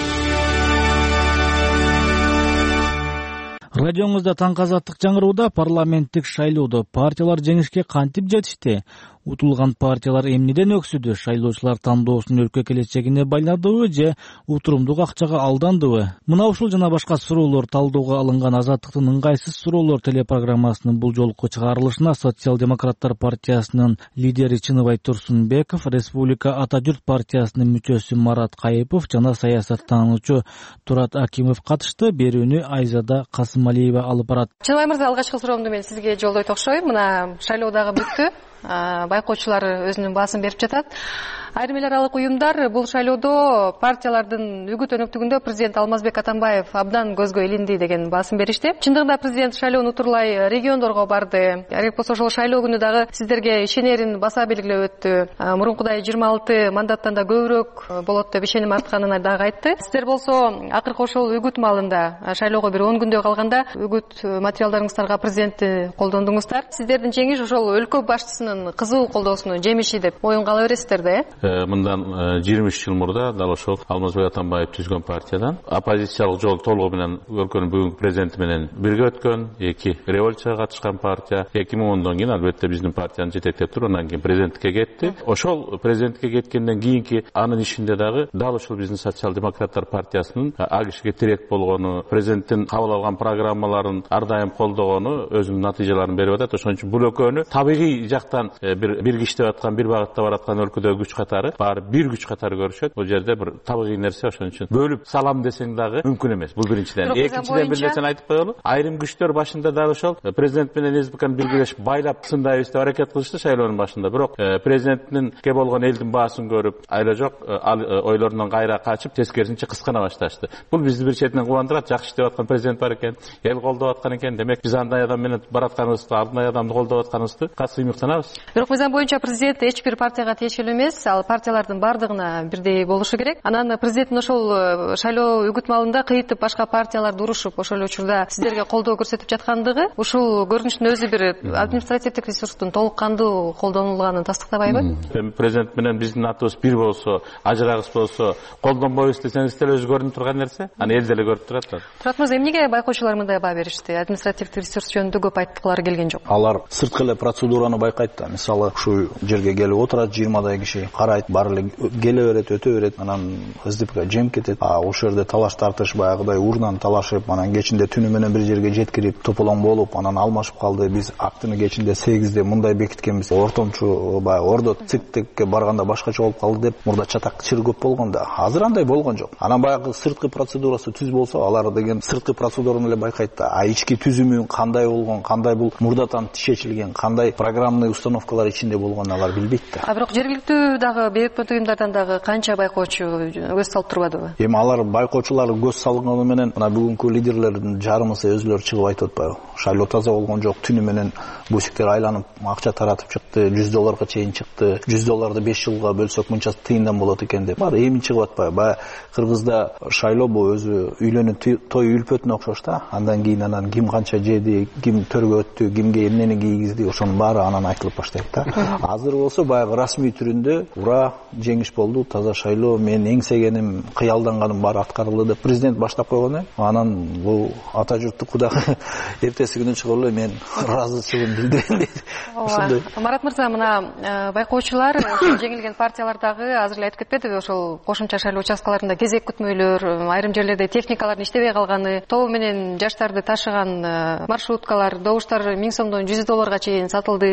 Радиоңузда Таңкы Азаттык жаңырууда парламенттик шайлоодо партиялар жеңишке кантип жетишти? Утулган партиялар эмнеден өксүдү? Шайлоочулар тандоосунун өлкө келечегине байландыбы же утурумдук акчага алдандыбы? Мына ушул жана башка суроолор талоого алынган Азаттыктын ыңгайсыз суроолор телепрограммасынын бул жолку чыгарылышына Социал-демократтар партиясынын лидери Чыныбай Турсунбеков, Республика Ата журт партиясынын мүчөсү Марат Кайыпов жана саясаттануучу Турат Акимов катышты. Берүүнү Айзада Касымалиева алып барат. Чыныбай мырза, алгачкы суроомду мен сизге жолдойт окшойм. Мына шайлоо дагы бүттү. Байкоочулар өзүнүн баасын берип жатат. Айрым эл аралык уюмдар бул шайлоодо партиялардын үгүт өнөктүгүндө президент Алмазбек Атамбаев абдан көзгө илинди деген баасын беришти. Чындыгында президент шайлоону утурлай региондорго барды. Керек болсо ошол шайлоо күнү дагы сиздерге ишенерин баса белгилеп өттү. Мурункудай жыйырма алты мандаттан да көбүрөөк болот деп ишеним артканын дагы айтты. Сиздер болсо акыркы ошол үгүт маалында шайлоого бир он күндөй калганда үгүт материалдарыңыздарга президентти колдондуңуздар. Сиздердин жеңиш ошол өлкө башчысынын кызуу колдоосунун жемиши деп оюнга ала бересиздер да, э? Мындан жыйырма үч жыл мурда дал ошол Алмазбек Атамбаев түзгөн партиядан оппозициялык жол толугу менен өлкөнүн бүгүнкү президенти менен бирге өткөн, эки революцияга катышкан партия. эки миң ондон кийин албетте биздин партияны жетектеп туруп андан кийин президенттикке кетти. Ошол президенттикке кеткенден кийинки анын ишинде дагы дал ошол биздин Социал-демократтар партиясынын АГШге тирек болгону, президенттин кабыл алган программаларын ар дайым колдогону өзүнүн натыйжаларын берип атат. Ошон үчүн бул экөөнү табигый жактан бир биргиштеп аткан, бир багытта бараткан өлкөдөгү күч катары баары бир күч катары көрүшөт. Бул жерде бир табигый нерсе. Ошон үчүн бөлүп салам десең дагы мүмкүн эмес. Бул биринчиден. Экинчиден бир нерсени айтып коелу. Айрым күчтөр башында дагы ошол президент менен СБКны биргелешип байлап сындайбыз деп аракет кылышты шайлоонун башында. Бирок президенттинке болгон элдин баасын көрүп, айла жок ойлорунан кайра качып, тескерисинче кыскана башташты. Бул бизди бир четинен кубандырат. Жакшы иштеп аткан президент бар экен, эл колдоп аткан экен. Демек биз андай адам менен баратканыбызды, андай адамды колдоп атканыбызды катуу ыймыктанабыз. Бирок мыйзам боюнча президент эч бир партияга тиешелүү эмес. Ал партиялардын бардыгына бирдей болушу керек. Анан президенттин ошол шайлоо үгүт маалында кыйытып башка партияларды урушуп, ошол учурда сиздерге колдоо көрсөтүп жаткандыгы ушул көрүнүштүн өзү бир административдик ресурстун толук кандуу колдонулганын тастыктабайбы? Президент менен биздин атыбыз бир болсо, ажырагыс болсо, колдонбойбуз десеңиз деле өзү көрүнүп турган нерсе. Аны эл деле көрүп турат. Турат мырза, эмнеге байкоочулар мындай баа беришти? Административдик ресурс жөнүндө көп айткылары келген жок. Алар сырткы эле процедураны байкайт да. Мисалы, ушу жерге келип отурат жыйырмадай киши, карайт, баары эле келе берет, өтө берет, анан СДПга жем кетет. А ошол жерде талаш тартыш, баягыдай урнан талашып, анан кечинде түнү менен бир жерге жеткирип, тополоң болуп, анан алмашып калды. Биз актыны кечинде сегизде мындай бекиткенбиз. Ортомчу баягы ордо циктикке барганда башкача болуп калды деп мурда чатак чыр көп болгон да. Азыр андай болгон жок. Анан баягы сырткы процедурасы түз болсо, алар деген сырткы процедураны эле байкайт да. А ички түзүмү кандай болгон, кандай бул мурдатан чечилген, кандай программный установкалар ичинде болгонун алар билбейт да. А бирок жергиликтүү дагы бейөкмөт уюмдардан дагы канча байкоочу көз салып турбадыбы? Эми алар байкоочулар көз салганы менен мына бүгүнкү лидерлердин жарымысы өзүлөрү чыгып айтып атпайбы? Шайлоо таза болгон жок, түнү менен бусиктер айланып акча таратып чыкты, жүз долларга чейин чыкты. жүз долларды беш жылга бөлсөк мынча тыйындан болот экен деп. Баары эми чыгып атпайбы? Баягы Кыргызда шайлоо бул өзү үйлөнүү той үлпөтүнө окшош да. Андан кийин анан ким канча жеди, ким төргө өттү, кимге эмнени кийгизди, ошонун баары анан айтылып баштайт да. Азыр болсо баягы расмий түрүндө ура жеңиш болду, таза шайлоо, мен эңсегеним, кыялданганым баары аткарылды деп президент баштап койгон э. Анан бул ата журттуку дагы эртеси күнү чыгып эле мен ыраазычылыгымды билдирем дейт. Ошондой. Марат мырза, мына байкоочулар жеңилген партиялардагы азыр эле айтып кетпедиби, ошол кошумча шайлоо участкаларында кезек күтмөйлөр, айрым жерлерде техникалардын иштебей калганы, тобу менен жаштарды ташыган маршруткалар, добуштар миң сомдон жүз долларга чейин сатылды деп айтылды.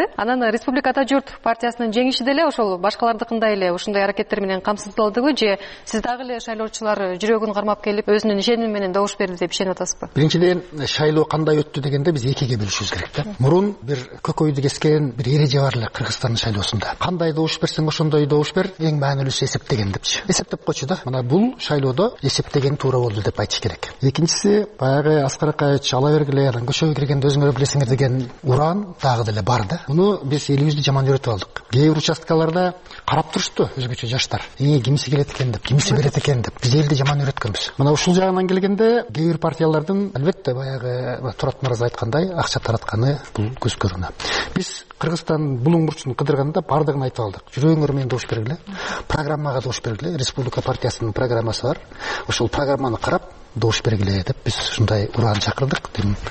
калды. Анан Республика Ата Журт партиясынын жеңиши деле ошол башкалардыкындай эле ушундай аракеттер менен камсыздалдыбы же сиз дагы эле шайлоочулар жүрөгүн кармап келип өзүнүн ишеними менен добуш берди деп ишенип атасызбы? Биринчиден шайлоо кандай өттү дегенде биз экиге бөлүшүбүз керек да. Мурун бир көкөйдү кескен бир эреже бар эле Кыргызстандын шайлоосунда. Кандай добуш берсең ошондой добуш бер, эң маанилүүсү эсептеген депчи. Эсептеп койчу да. Мына бул шайлоодо эсептеген туура болду деп айтыш керек. Экинчиси баягы Аскар Акаевич ала бергиле, анан көчөгө киргенде өзүңөр билесиңер деген уран дагы деле бар да. Муну биз элибизди жаман үйрөтүп алдык. Кээ бир участкаларда карап турушту өзгөчө жаштар. Э, кимиси келет экен деп, кимиси берет экен деп. Биз элди жаман үйрөткөнбүз. Мына ушул жагынан келгенде кээ бир партиялардын албетте баягы Турат Мырза айткандай акча таратканы бул көз көрүнө. Биз Кыргызстан булуң бурчун кыдырганда бардыгын айтып алдык. Жүрөгүңөр менен добуш бергиле. Программага добуш бергиле. Республика партиясынын программасы бар. Ошол программаны карап добуш бергиле деп биз ушундай уран чакырдык.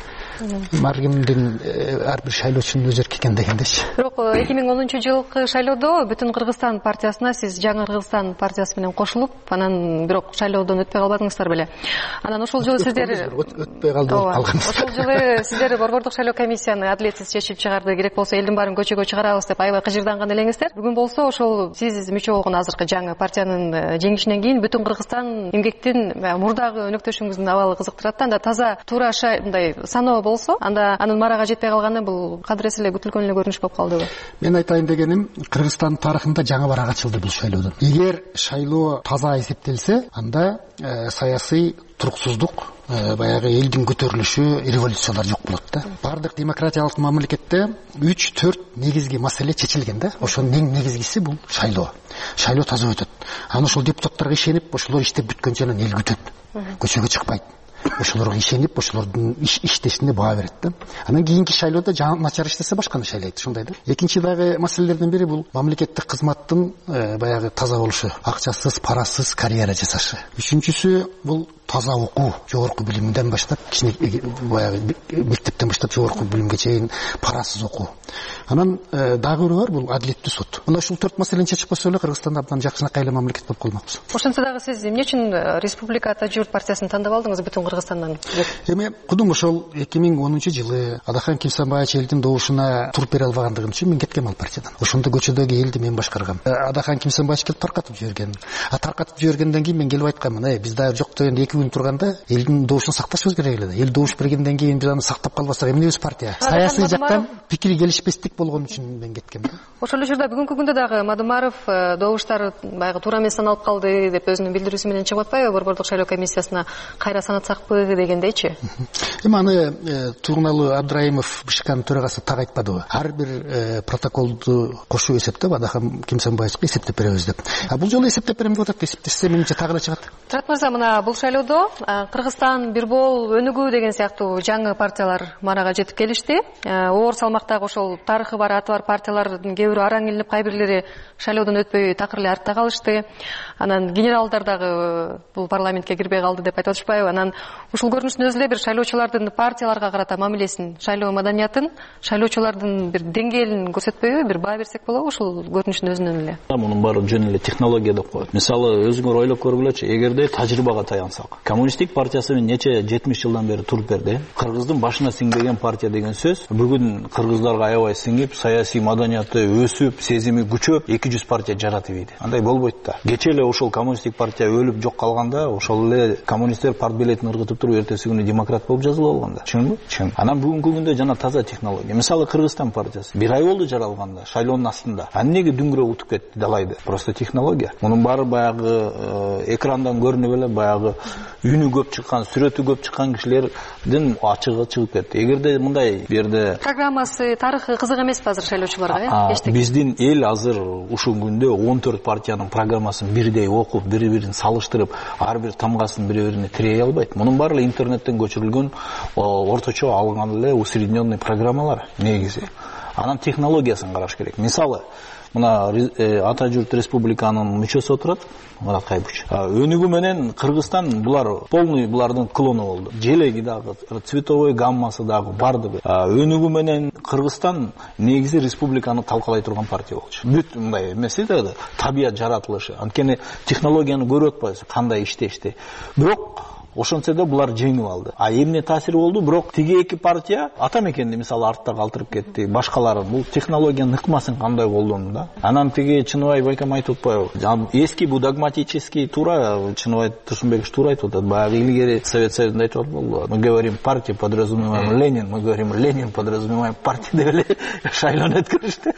Маргимдин ар бир шайлоочунун өз эркикен дегендечи. Бирок эки миң онунчу жылкы шайлоодо Бүтүн Кыргызстан партиясына сиз Жаңы Кыргызстан партиясы менен кошулуп, анан бирок шайлоодон өтпөй калбадыңыздар беле. Анан ошол жылы сиздер өтпөй калды болуп калганбыз. Ошол жылы сиздер борбордук шайлоо комиссияны адилетсиз чечип чыгарды, керек болсо элдин баарын көчөгө чыгарабыз деп аябай кыжырданган элеңиздер. Бүгүн болсо ошол сиз мүчө болгон азыркы жаңы партиянын жеңишинен кийин Бүтүн Кыргызстан эмгектин мурдагы өнөктөшүңүздүн абалы кызыктырат да. Анда таза туура мындай саноо болсо, анда анын марага жетпей калганы бул кадырес эле күтүлгөн эле көрүнүш болуп калдыбы? Мен айтайын дегеним, Кыргызстан тарыхында жаңы барак ачылды бул шайлоодон. Эгер шайлоо таза эсептелсе, анда саясий туруксуздук, баягы элдин көтөрүлүшү, революциялар жок болот да. Бардык демократиялык мамлекетте үч төрт негизги маселе чечилген да. Ошонун эң негизгиси бул шайлоо. Шайлоо таза өтөт. Анан ошол депутаттарга ишенип, ошолор иштеп бүткөнчө анан эл күтөт. Көчөгө чыкпайт. Ошолорго ишенип, ошолордун иштешине баа берет да. Анан кийинки шайлоодо начар иштесе башканы шайлайт, ушундай да. Экинчи дагы маселелердин бири бул мамлекеттик кызматтын баягы таза болушу, акчасыз, парасыз карьера жасашы. Үчүнчүсү бул таза окуу, жогорку билимден баштап, кичине баягы мектептен баштап жогорку билимге чейин парасыз окуу. Анан дагы бирөө бар, бул адилеттүү сот. Мына ушул төрт маселени чечип койсо эле Кыргызстанда абдан жакшынакай эле мамлекет болуп калмакпыз. Ошентсе дагы сиз эмне үчүн Республика Ата Журт партиясын тандап алдыңыз Бүтүн Кыргызстандан? Эми кудум ошол эки миң онунчу жылы Адахан Кимсанбаевич элдин добушуна туруп бере албагандыгым үчүн мен кеткем ал партиядан. Ошондо көчөдөгү элди мен башкаргам. Адахан Кимсанбаевич келип таркатып жиберген. А таркатып жибергенден кийин мен келип айтканмын, "Эй, биз дагы жок дегенде эки күн турганда элдин добушун сакташыбыз керек эле. Эл добуш бергенден кийин биз аны сактап калбасак эмнебиз партия?" Саясий жактан пикир келишпестик болгон үчүн мен кеткем да. Ошол учурда бүгүнкү күндө дагы Мадумаров добуштар баягы туура эмес саналып калды деп өзүнүн билдирүүсү менен чыгып атпайбы борбордук шайлоо комиссиясына кайра санатсакпы дегендейчи? Эми аны Тугуналуу Абдраимов БШКнын төрагасы так айтпадыбы? Ар бир протоколду кошуп эсептеп Адахан Кимсанбаевичке эсептеп беребиз деп. А бул жолу эсептеп берем деп атат. Эсептесе менимче так эле чыгат. Турат Мырза, мына бул шайлоодо Кыргызстан, Бирбол, Өнүгүү деген сыяктуу жаңы партиялар марага жетип келишти. Оор салмактагы ошол тарыхы бар, аты бар партиялардын кээ бирөө араң илинип, кай бирлери шайлоодон өтпөй такыр эле артта калышты. Анан генералдар дагы бул парламентке кирбей калды деп айтып атышпайбы? Анан ушул көрүнүштүн өзү эле бир шайлоочулардын партияларга карата мамилесин, шайлоо маданиятын, шайлоочулардын бир деңгээлин көрсөтпөйбү? Бир баа берсек болобу ушул көрүнүштүн өзүнөн эле? Мунун баары жөн эле технология деп коет. Мисалы, өзүңөр ойлоп көргүлөчү, эгерде тажрыйбага таянсак. Коммунисттик партиясы нече жетимиш жылдан бери туруп берди. Кыргыздын башына сиңбеген партия деген сөз бүгүн кыргыздарга аябай сиңип, саясий маданияты өсүп, сезими күчөп, эки жүз партия жаратып ийди. Андай болбойт да. Кече эле ошол коммунисттик партия өлүп жок калганда, ошол эле коммунисттер партбилетин ыргытып туруп, эртеси күнү демократ болуп жазылып алганда. Чынбы? Чын. Анан бүгүнкү күндө жана таза технология. Мисалы, Кыргызстан партиясы бир ай болду жаралганда, шайлоонун астында. Аны неге дүңгүрөп утуп кетти далайды? Просто технология. Мунун баары баягы экрандан көрүнүп эле, баягы үнү көп чыккан, сүрөтү көп чыккан кишилердин ачыгы чыгып кетти. Эгерде мындай берде программасы, тарыхы кызык эмеспи азыр шайлоочуларга, э? Биздин эл азыр ушул күндө он төрт партиянын программасын бирдей окуп, бири-бирин салыштырып, ар бир тамгасын бири-бирине тирей албайт. Мунун баары интернеттен көчүрүлгөн орточо алган эле усредненный программалар негизи. Анан технологиясын караш керек. Мисалы, мына Ата Журт Республиканын мүчөсү отурат, Мурат Кайбыч. Өнүгүү менен Кыргызстан булар полный булардын клону болду. Желеги дагы, цветовой гаммасы дагы бардыгы. Өнүгүү менен Кыргызстан негизи республиканы талкалай турган партия болчу. Бүт мындай эмес да, табият жаратылышы. Анткени технологияны көрүп атпайбыз, кандай иштешти. Бирок ошентсе да булар жеңип алды. А эмне таасири болду? Бирок тиги эки партия ата мекенди мисалы артта калтырып кетти. Башкалары бул технологиянын ыкмасын кандай колдонду да. Анан тиги Чыныбай байкам айтып атпайбы? Эски бу догматический туура Чыныбай Турсунбекович туура айтып атат. Баягы илгери Совет Союзунда айтып атпалбы? Мы говорим партия, подразумеваем Ленин, мы говорим Ленин, подразумеваем партия деп эле шайлоону өткөрүштү.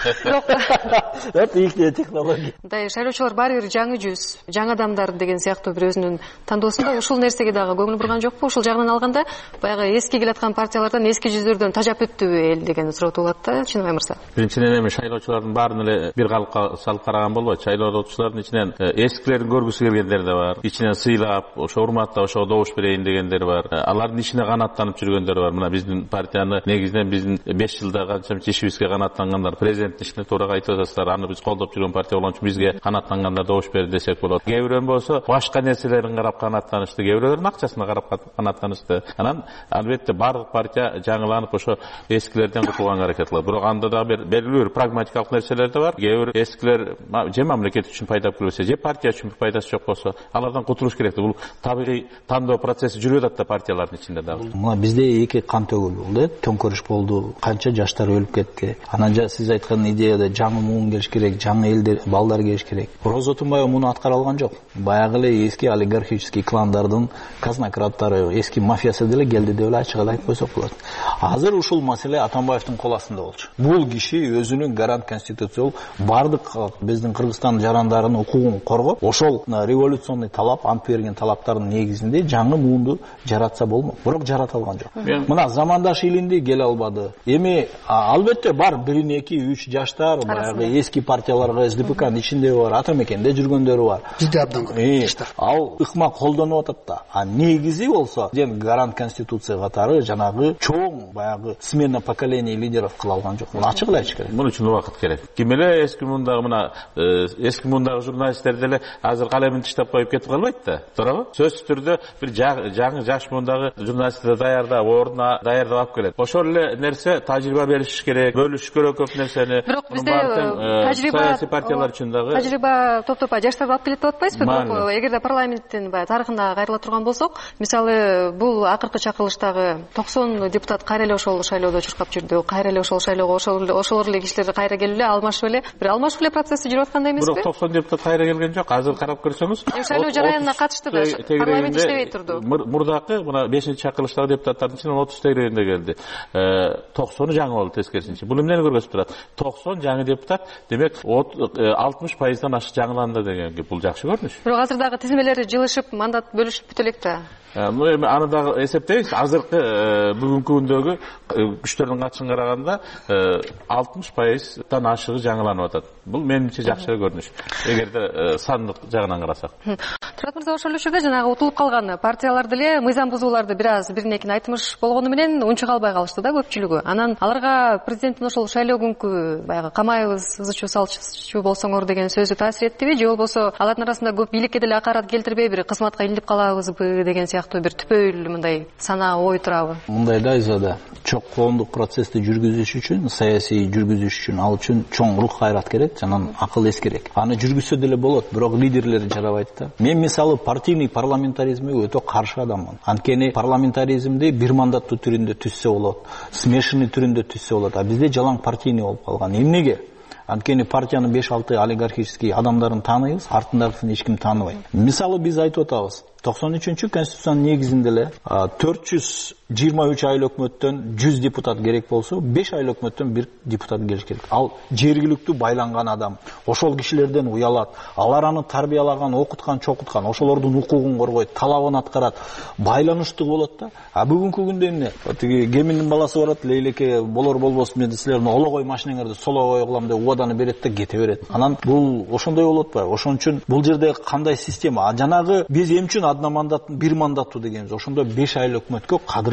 Это их технология. Да, шайлоочулар баары бир жаңы жүз, жаңы адамдар деген сыяктуу бир өзүнүн тандоосунда ушул нерсеге дагы көңүл бурган жокпу? Ушул жагынан алганда баягы эски келаткан партиялардан, эски жүздөрдөн тажап өттүбү эл деген суроо туулат да, Чыныбай мырза. Биринчиден эми шайлоочулардын баарын эле бир калыпка салып караган болбойт. Шайлоочулардын ичинен эскилерин көргүсү келгендер да бар. Ичинен сыйлап, ошо урматтап, ошого добуш берейин дегендер бар. Алардын ичине канааттанып жүргөндөр бар. Мына биздин партияны негизинен биздин беш жылда канча ишибизге канааттангандар, президенттин ишине туура айтып атасыздар. Аны биз колдоп жүргөн партия болгон үчүн бизге канааттангандар добуш берди десек болот. Кээ бирөө болсо башка нерселерин карап канааттанышты, кээ бирөөлөрдүн акчасына карап канааттанышты. Анан албетте бардык партия жаңыланып ошо эскилерден кутулганга аракет кылат. Бирок анда да бир белгилүү бир прагматикалык нерселер да бар. Кээ бир эскилер же мамлекет үчүн пайда келбесе, же партия үчүн пайдасы жок болсо, алардан кутулуш керек. Бул табигый тандоо процесси жүрүп атат да партиялардын ичинде дагы. Мына бизде эки кан төгүлүү болду, төңкөрүш болду, канча жаштар өлүп кетти. Анан сиз айткан идеяда жаңы муун келиш керек, жаңы элдер, балдар келиш керек. Роза Тунбаева муну аткара алган жок. Баягы эле эски олигархический кландардын казнократтары, эски мафиясы деле келди деп эле ачык эле айтып койсок болот. Азыр ушул маселе Атамбаевдин кол астында болчу. Бул киши өзүнүн гарант конституциялык бардык биздин Кыргызстан жарандарынын укугун коргоп, ошол революционный талап, ант берген талаптардын негизинде жаңы муунду жаратса болмок. Бирок жарата алган жок. Мына замандаш илинди келе албады. Эми албетте бар бир эки үч жаштар, баягы эски партияларга СДПКнын ичинде бар, ата мекенде жүргөндөр бар. Бизде абдан көп жаштар. Ал ыкма колдонуп атат да. А негизи болсо, ден гарант конституция катары жанагы чоң баягы смена поколений лидеров кыла алган жок. Муну ачык эле айтыш керек. Муну үчүн убакыт керек. Ким эле эски мундагы мына эски мундагы журналисттер деле азыр калемин таштап коюп кетип калбайт да. Туурабы? Сөзсүз түрдө бир жаңы жаш мундагы журналисттерди даярдап, ордуна даярдап алып келет. Ошол эле нерсе тажрыйба бериш керек, бөлүшүш керек көп нерсени. Бирок бизде тажрыйба саясий партиялар үчүн дагы тажрыйба топтоп жаштарды алып келет деп атпайсызбы? Бирок эгерде парламенттин баягы тарыхына кайрыла турган болсок, мисалы бул акыркы чакырылыштагы токсон депутат кайра эле ошол шайлоодо чуркап жүрдү. Кайра эле ошол шайлоого ошол эле кишилер кайра келип эле алмашып эле бир алмашып эле процесси жүрүп аткандай эмеспи? Бирок токсон депутат кайра келген жок. Азыр карап көрсөңүз, шайлоо жараянына катышты да, парламент иштебей турду. Мурдакы мына бешинчи чакырылыштагы депутаттардын ичинен отуз тегерегинде келди. токсону жаңы болду тескерисинче. Бул эмнени көрсөтүп турат? токсон жаңы депутат, демек алтымыш пайыздан ашык жаңыланды деген бул жакшы көрүнүш. Бирок азыр дагы тизмелери жылышып, мандат бөлүшүп бүтө элек да. Аны дагы эсептейбиз. Азыркы бүгүнкү күндөгү күчтөрдүн катышына караганда алтымыш пайыздан ашыгы жаңыланып атат. Бул менимче жакшы көрүнүш. Эгерде сандык жагынан карасак. Турат мырза, ошол учурда жанагы утулуп калган партиялар деле мыйзам бузууларды бир аз биринекин айтмыш болгону менен унчук албай калышты да көпчүлүгү. Анан аларга президенттин ошол шайлоо күнкү баягы камайбыз, ызычуу салчу болсоңор деген сөзү таасир эттиби, же болбосо алардын арасында көп бийликке деле акарат келтирбей бир кызматка илинип калабызбы деген сыяктуу бир түпөйүл мындай санаа ой турабы? Мындай да изада чоң коомдук процессти жүргүзүш үчүн, саясий жүргүзүш үчүн ал үчүн чоң рух кайрат керек, жанан акыл эс керек. Аны жүргүзсө деле болот, бирок лидерлери жарабайт да. Мен мисалы партийный парламентаризмге өтө каршы адаммын. Анткени парламентаризмди бир мандаттуу түрүндө түзсө болот, смешанный түрүндө түзсө болот. А бизде жалаң партийный болуп калган. Эмнеге? Анткени партиянын беш алты олигархический адамдарын тааныйбыз, артындагысын эч ким тааныбайт. Мисалы биз айтып атабыз, токсон үчүнчү конституциянын негизинде эле төрт жүз жыйырма үч ай өкмөттөн жүз депутат керек болсо, беш ай өкмөттөн бир депутат келиш керек. Ал жергиликтүү байланган адам. Ошол кишилерден уялат. Алар аны тарбиялаган, окуткан, чокуткан, ошолордун укугун коргойт, талабын аткарат, байланыштуу болот да. А бүгүнкү күндө эмне? Тиги Геминдин баласы барат, Лейлеке болор болбос мен силердин ологой машинеңерди сологой кылам деп убаданы берет да кете берет. Анан бул ошондой болот атпайбы? Ошон үчүн бул жерде кандай система? А жанагы биз эмне үчүн одномандат, бир мандаттуу дегенбиз. Ошондо беш ай өкмөткө кадыр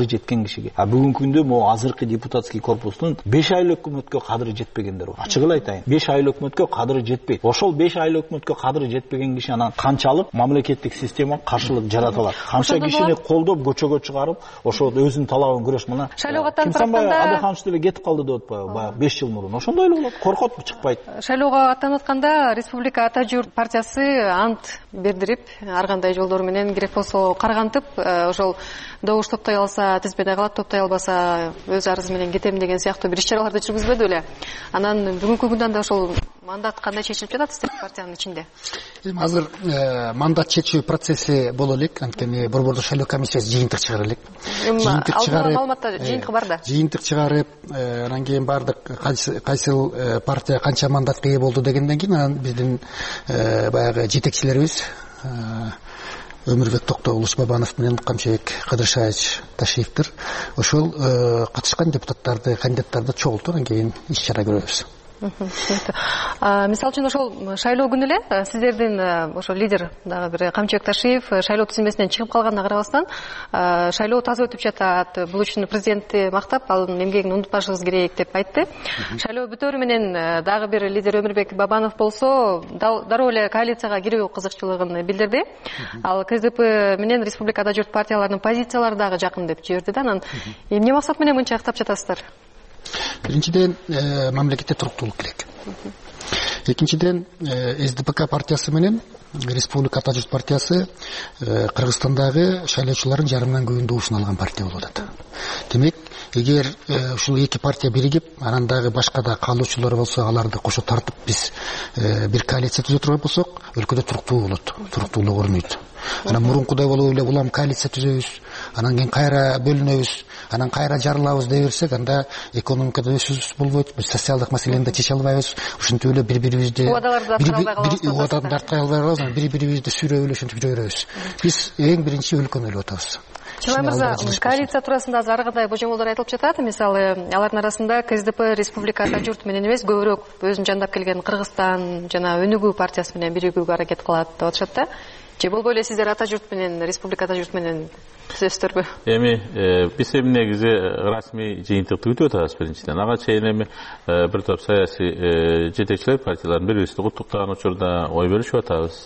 кадыры жеткен кишиге. А бүгүнкү күндө могу азыркы депутатский корпустун беш айлык өкмөткө кадыры жетпегендер бар. Ачык эле айтайын, беш айлык өкмөткө кадыры жетпейт. Ошол беш айлык өкмөткө кадыры жетпеген киши анан канчалык мамлекеттик система каршылык жарата алат? Канча кишини колдоп көчөгө чыгарып, ошол өзүнүн талабын күрөш мына шайлоого аттанып атканда Адаханович деле кетип калды деп атпайбы? Баягы беш жыл мурун. Ошондой эле болот. Коркот чыкпайт. Шайлоого аттанып атканда Республика Ата журт партиясы ант бердирип, ар кандай жолдор менен керек болсо каргантып, ошол добуш топтой алса тизмеде калат, топтой албаса өз арызы менен кетем деген сыяктуу бир иш-чараларды жүргүзбөдү беле. Анан бүгүнкү күндө да ошол мандат кандай чечилип жатат сиздер партиянын ичинде? Эми азыр мандат чечүү процесси боло элек, анткени борбордук шайлоо комиссиясы жыйынтык чыгара элек. Жыйынтык чыгарып, маалыматта жыйынтык бар да. Жыйынтык чыгарып, анан кийин бардык кайсыл партия канча мандатка ээ болду дегенден кийин анан биздин баягы жетекчилерибиз Өмүрбек Токтогулович Бабанов менен Камчыбек Кадыршаевич Ташиевдер ошол катышкан депутаттарды, кандидаттарды чогултуп анан кийин иш-чара көрөбүз. Мисалы үчүн ошол шайлоо күнү эле сиздердин ошо лидер дагы бир Камчыбек Ташиев шайлоо тизмесинен чыгып калганына карабастан шайлоо таза өтүп жатат, бул үчүн президентти мактап, анын эмгегин унутпашыбыз керек деп айтты. Шайлоо бүтөөрү менен дагы бир лидер Өмүрбек Бабанов болсо дароо эле коалицияга кирүү кызыкчылыгын билдирди. Ал КСДП менен Республика Ата журт партияларынын позициялары дагы жакын деп жиберди да. Анан эмне максат менен мынча ыктап жатасыздар? Биринчиден мамлекетте туруктуулук керек. Экинчиден СДПК партиясы менен Республика Ата журт партиясы Кыргызстандагы шайлоочулардын жарымынан көбүн добушун алган партия болуп атат. Демек, эгер ушул эки партия биригип, анан дагы башка да каалоочулар болсо, аларды кошо тартып биз бир коалиция түзө турган болсок, өлкөдө туруктуу болот, туруктуулук орнойт. Анан мурункудай болуп эле улам коалиция түзөбүз, анан кийин кайра бөлүнөбүз, анан кайра жарылабыз дей берсек, анда экономикада өсүш болбойт, биз социалдык маселени да чече албайбыз. Ушинтип эле бири-бирибизди убадаларды тарткай албайбыз, бири-бирибизди сүйрөп эле ушинтип жүрө беребиз. Биз эң биринчи өлкөнү ойлоп атабыз. Чынай мырза, коалиция туурасында ар кандай божомолдор айтылып жатат. Мисалы, алардын арасында КСДП Республика Ата журт менен эмес, көбүрөөк өзүн жандап келген Кыргызстан жана Өнүгүү партиясы менен биригүүгө аракет кылат деп атышат да. Же болбой эле сиздер Ата журт менен, Республика Ата журт менен түзөсүздөрбү? Эми биз эми негизи расмий жыйынтыкты күтүп атабыз биринчиден. Ага чейин эми бир топ саясий жетекчилер партиялардын бири-бирибизди куттуктаган учурда ой бөлүшүп атабыз.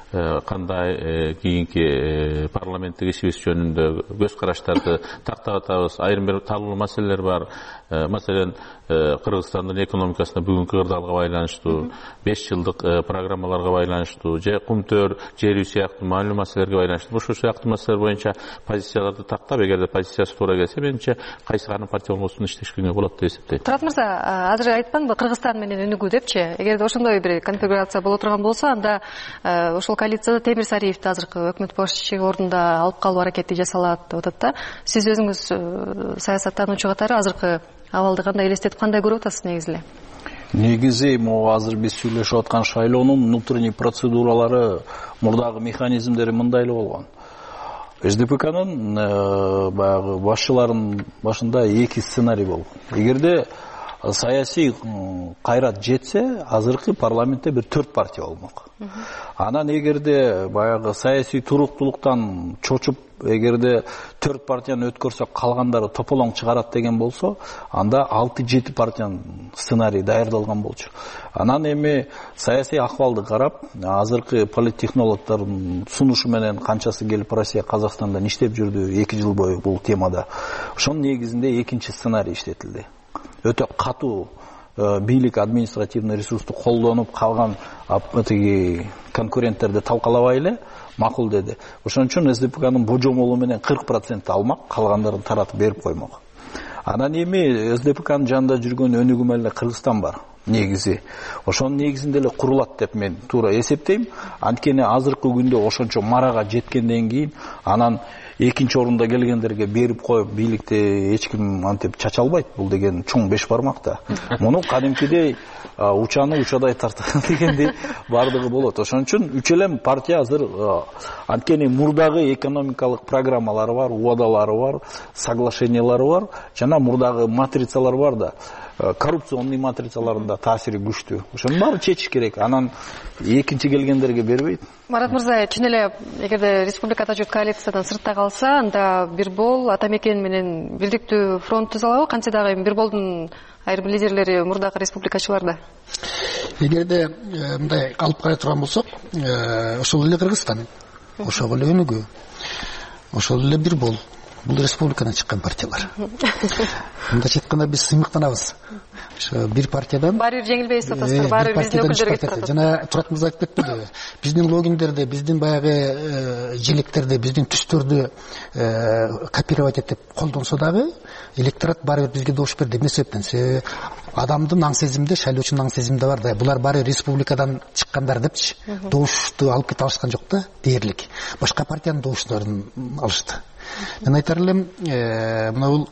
Кандай кийинки парламенттик ишибиз жөнүндө көз караштарды тактап атабыз. Айрым бир талкуу маселелер бар. Маселен, Кыргызстандын экономикасына бүгүнкү кырдаалга байланыштуу, беш жылдык программаларга байланыштуу, же кумтөр, жер үй сыяктуу маалым маселелерге байланыштуу, ушул сыяктуу маселелер боюнча позицияларды тактап, эгерде позициясы туура келсе, менимче кайсы гана партия болбосун иштешкенге болот деп эсептейм. Турат мырза, азыр айтпаңбы Кыргызстан менен Өнүгүү депчи? Эгерде ошондой бир конфигурация боло турган болсо, анда ошол коалицияда Темир Сариевди азыркы өкмөт башчысы ордунда алып калуу аракети жасалат деп атат да. Сиз өзүңүз саясаттануучу катары азыркы абалды кандай элестетип, кандай көрүп атасыз негизи эле? Негизи могу азыр биз сүйлөшүп аткан шайлоонун внутренний процедуралары, мурдагы механизмдери мындай эле болгон. СДПКнын баягы башчыларынын башында эки сценарий болгон. Эгерде саясий кайрат жетсе, азыркы парламентте бир төрт партия болмок. Анан эгерде баягы саясий туруктуулуктан чочуп, эгерде төрт партияны өткөрсөк калгандары тополоң чыгарат деген болсо, анда алты жети партиянын сценарий даярдалган болчу. Анан эми саясий акыбалды карап, азыркы политтехнологдордун сунушу менен канчасы келип Россия Казакстандан иштеп жүрдү эки жыл бою бул темада. Ошонун негизинде экинчи сценарий иштетилди. Өтө катуу бийлик административный ресурсту колдонуп калган тиги конкуренттерди талкалабай эле макул деди. Ошон үчүн СДПКнын божомолу менен кырк процент алмак, калгандарын таратып берип коймок. Анан эми СДПКнын жанында жүргөн Өнүгүү менен Кыргызстан бар. Негизи ошонун негизинде эле курулат деп мен туура эсептейм. Анткени азыркы күндө ошончо марага жеткенден кийин анан экинчи орунда келгендерге берип коюп, бийликти эч ким антип чача албайт. Бул деген чоң беш бармакта. Муну кадимкидей учаны учадай тартаган дегендей бардыгы болот. Ошон үчүн үч элем партия азыр анткени мурдагы экономикалык программалары бар, убадалары бар, соглашениялары бар, жана мурдагы матрицалар бар да. коррупционный матрицалардын да таасири күчтүү. Ошонун баарын чечиш керек. Анан экинчи келгендерге бербейт. Марат мырза, чын эле эгерде республикада жүрүп коалициядан сыртта калса, анда Бирбол Атамекен менен бирдиктүү фронт түзөлөбү? Кантсе дагы Бирболдун айрым лидерлери мурдакы республикачыларда. Эгерде мындай алып карай турган болсок, ошол эле Кыргызстан, ошол эле Өнүгүү, ошол эле Бирбол, бул республикадан чыккан партиялар. Мындайча айтканда биз сыймыктанабыз. Ошо бир партиядан баары бир жеңилбейбиз деп атасыздар, баары биздин өкүлдөргө кетип атат. Жана Турат мырза айтып кетпеди. Биздин логиндерди, биздин баягы желектерди, биздин түстөрдү копировать этип колдонсо дагы электорат баары бир бизге добуш берди. Эмне себептен? Адамдын аң сезимде, шайлоочунун аң сезимде бар да, булар баары республикадан чыккандар депчи. Добушту алып кете алышкан жок да, дээрлик. Башка партиянын добуштарын алышты. Мен айтар элем, мына бул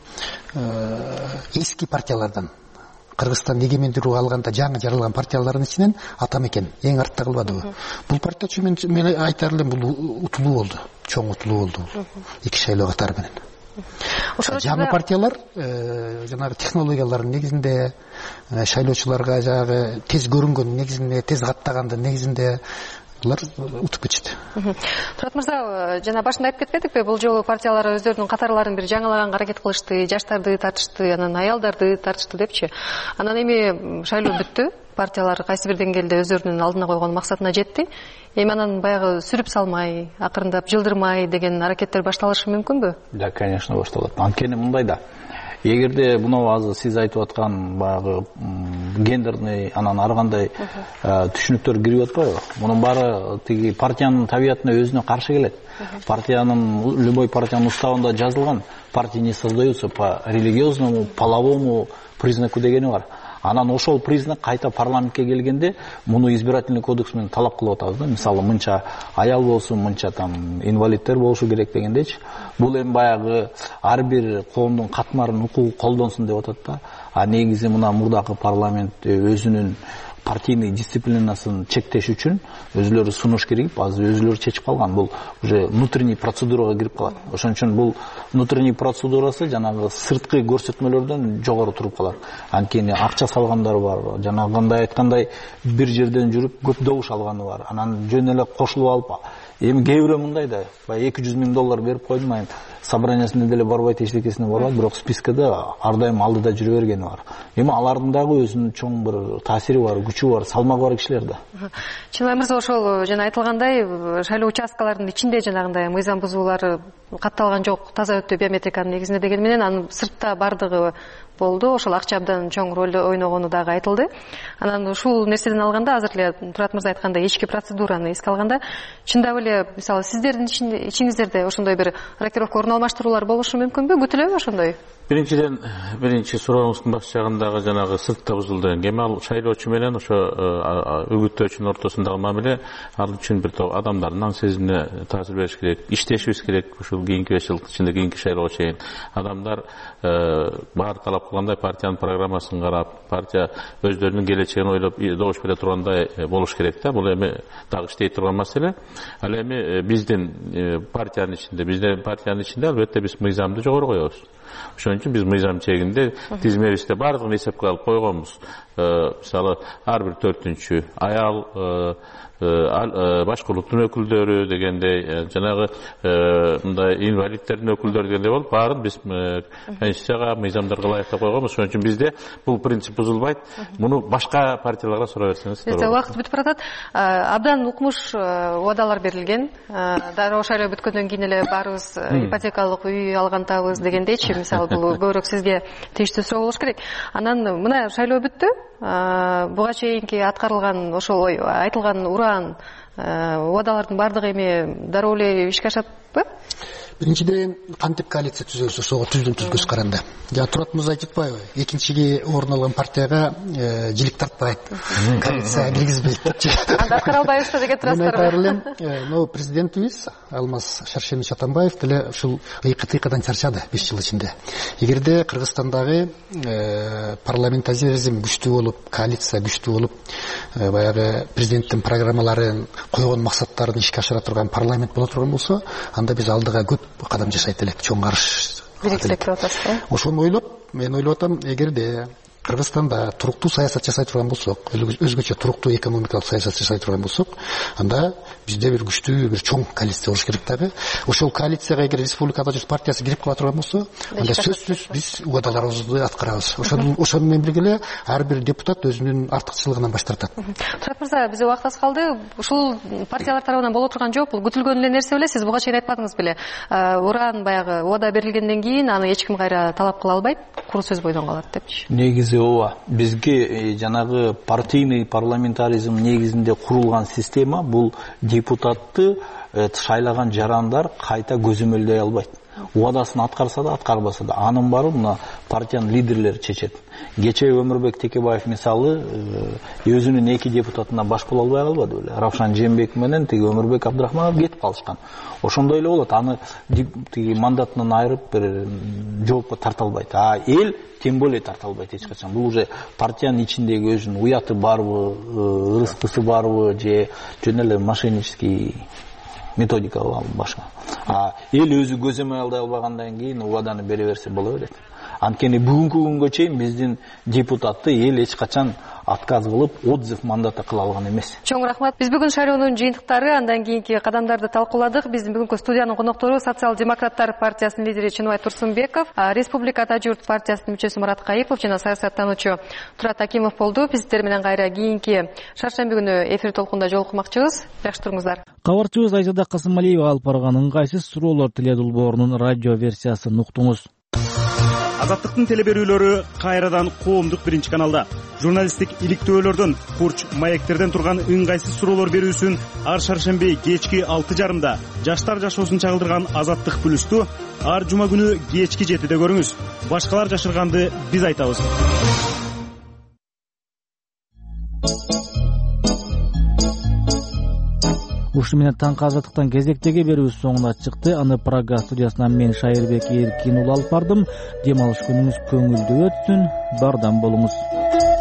эски партиялардан Кыргызстан эгемендүүлүк алганда жаңы жаралган партиялардын ичинен Атамекен эң артта калбадыбы? Бул партия үчүн мен айтар элем, бул утулуу болду, чоң утулуу болду бул эки шайлоо катары менен. Жаңы партиялар жанагы технологиялардын негизинде, шайлоочуларга жанагы тез көрүнгөн негизинде, тез каттагандын негизинде булар утуп кетишти. Турат мырза, жана башында айтып кетпедикпи, бул жолу партиялар өздөрүнүн катарларын бир жаңылаганга аракет кылышты, жаштарды тартышты, анан аялдарды тартышты депчи. Анан эми шайлоо бүттү, партиялар кайсы бир деңгээлде өздөрүнүн алдына койгон максатына жетти. Эми анан баягы сүрүп салмай, акырындап жылдырмай деген аракеттер башталышы мүмкүнбү? Да, конечно, башталат. Анткени мындай да. Эгерде мынау азыр сиз айтып аткан баягы гендерный анан ар кандай түшүнүктөр кирип атпайбы? Мунун баары тиги партиянын табиятына өзүнө каршы келет. Партиянын, любой партиянын уставында жазылган, партии не создаются по религиозному, половому признаку дегени бар. Анан ошол признак кайта парламентке келгенде муну избирательный кодекс менен талап кылып атабыз да. Мисалы, мынча аял болсун, мынча там инвалидтер болушу керек дегендечи. Бул эми баягы ар бир коомдун катмарын укугу колдонсун деп атат да. А негизи мына мурдакы парламент өзүнүн партийный дисциплинасын чектеш үчүн өзүлөрү сунуш кирип, азыр өзүлөрү чечип калган. Бул уже внутренний процедурага кирип калат. Ошон үчүн бул внутренний процедурасы жанагы сырткы көрсөтмөлөрдөн жогору туруп калат. Анткени акча салгандар бар, жанагы кандай айткандай бир жерден жүрүп көп добуш алганы бар. Анан жөн эле кошулуп алып, эми кээ бирөө мындай да, баягы эки жүз миң доллар берип койдум, айын собраниясына деле барбайт, эчтекесине барбайт, бирок спискада ар дайым алдыда жүрө бергени бар. Эми алардын дагы өзүнүн чоң бир таасири бар, күчү бар, салмагы бар кишилер да. Чынбай мырза, ошол жана айтылгандай шайлоо участкаларынын ичинде жанагындай мыйзам бузуулар катталган жок, таза өтүү биометриканын негизинде деген менен анын сыртта бардыгы болду. Ошол акча абдан чоң роль ойногону дагы айтылды. Анан ушул нерседен алганда, азыр эле Турат мырза айткандай ички процедураны эске алганда, чындап эле мисалы сиздердин ичиңиздерде ошондой бир рокировка орун алмаштыруулар болушу мүмкүнбү? Күтүлөбү ошондой? Биринчиден, биринчи сурооңуздун баш жагындагы жанагы сыртта бузулду деген эми ал шайлоочу менен ошо үгүттөөчүнүн ортосундагы мамиле ал үчүн бир топ адамдардын аң сезимине таасир бериш керек, иштешибиз керек. Ушул кийинки беш жылдын ичинде, кийинки шайлоого чейин адамдар баары талап кылгандай партиянын программасын карап, партия өздөрүнүн келечегин ойлоп добуш бере тургандай болуш керек да. Бул эми дагы иштей турган маселе. Ал эми биздин партиянын ичинде, биздин партиянын ичинде албетте биз мыйзамды жогору коебуз. Ошон үчүн биз мыйзам чегинде тизмебизде баардыгын эсепке алып койгонбуз. Мисалы, ар бир төртүнчү аял, башка улуттун өкүлдөрү дегендей, жанагы мындай инвалидтердин өкүлдөрү дегендей болуп, баарын биз конституцияга, мыйзамдарга ылайыктап койгонбуз. Ошон үчүн бизде бул принцип бузулбайт. Муну башка партияларга суроо берсеңиз. Убакыт бүтүп баратат. Абдан укмуш убадалар берилген. Дароо шайлоо бүткөндөн кийин эле баарыбыз ипотекалык үй алгантабыз дегендейчи, мисалы, бул көбүрөөк сизге тийиштүү суроо болуш керек. Анан мына шайлоо бүттү. Буга чейинки аткарылган ошол айтылган ураан убадалардын баардыгы эми дароо эле ишке ашатпы? Биринчиден, кантип коалиция түзөбүз, ошого түздөн түз көз каранды. Жана Турат мырза айтып атпайбы, экинчиге орун алган партияга жилик тартпайт, коалицияга киргизбейт депчи. Анда аткара албайбыз деген турасыздарбы? Но президентибиз Алмаз Шаршенович Атамбаев деле ушул ыйкы-тыйкыдан чарчады беш жыл ичинде. Эгерде Кыргызстандагы парламентаризм күчтүү болуп, коалиция күчтүү болуп, баягы президенттин программаларын, койгон максаттарын ишке ашыра турган парламент боло турган болсо, анда биз алдыга көп кадам жасайт элек, чоң карыш. Бириксек деп атасыз. Ошону ойлоп, мен ойлоп атам, эгерде Кыргызстанда туруктуу саясат жасай турган болсок, өзгөчө туруктуу экономикалык саясат жасай турган болсок, анда бизде бир күчтүү бир чоң коалиция болуш керек дагы. Ошол коалицияга эгер Республикада жүз партиясы кирип кала турган болсо, анда сөзсүз биз угадаларыбызды аткарабыз. Ошол ошол менен бирге эле ар бир депутат өзүнүн артыкчылыгынан баш тартат. Турат мырза, бизде убакыт аз калды. Ушул партиялар тарабынан боло турган жок, бул күтүлгөн эле нерсе беле? Сиз буга чейин айтпадыңыз беле? Уран баягы убада берилгенден кийин аны эч ким кайра талап кыла албайт, куру сөз бойдон калат депчи. Негизи ооба. Бизге жанагы партийный парламентаризм негизинде курулган система бул депутатты шайлаган жарандар кайта көзөмөлдөй албайт. Уадасын аткарса да, аткарбаса да, анын баары мына партиянын лидерлери чечет. Кечээ Өмүрбек Текебаев мисалы өзүнүн эки депутатына баш боло албай калбады беле. Равшан Жээнбеков менен тиги Өмүрбек Абдрахманов кетип калышкан. Ошондой эле болот. Аны тиги мандатынан айырып бир жоопко тарта албайт. А эл тем более тарта албайт эч качан. Бул уже партиянын ичиндеги өзүнүн уяты барбы, ырыскысы барбы же жөн эле мошеннический методика башка. А эл өзү көзөмөй алдай албагандан кийин убаданы бере берсе боло берет. Анткени бүгүнкү күнгө чейин биздин депутатты эл эч качан отказ кылып, отзыв мандаты кыла алган эмес. Чоң рахмат. Биз бүгүн шайлоонун жыйынтыктары, андан кийинки кадамдарды талкууладык. Биздин бүгүнкү студиянын коноктору Социал-демократтар партиясынын лидери Чыныбай Турсунбеков, Республика Ата журт партиясынын мүчөсү Мурат Кайыпов жана саясаттануучу Турат Акимов болду. Биз сиздер менен кайра кийинки шаршемби күнү эфир толкунда жолукмакчыбыз. Жакшы туруңуздар. Кабарчыбыз Айзада Касымалиева алып барган ыңгайсыз суроолор теле долбоорунун радио версиясын уктуңуз. Азаттыктын теле берүүлөрү кайрадан коомдук биринчи каналда. Журналисттик иликтөөлөрдөн, курч маектерден турган ыңгайсыз суроолор берүүсүн ар шаршемби кечки алты жарымда жаштар жашоосун чагылдырган Азаттык плюсту ар жума күнү кечки жетиде көрүңүз. Башкалар жашырганды биз айтабыз. Ушул менен таңкы азаттыктан кезектеги берүүбүз соңуна чыкты. Аны Прага студиясынан мен Шайырбек Эркин улы алып бардым. Дем алыш күнүңүз көңүлдүү өтсүн. Бардам болуңуз.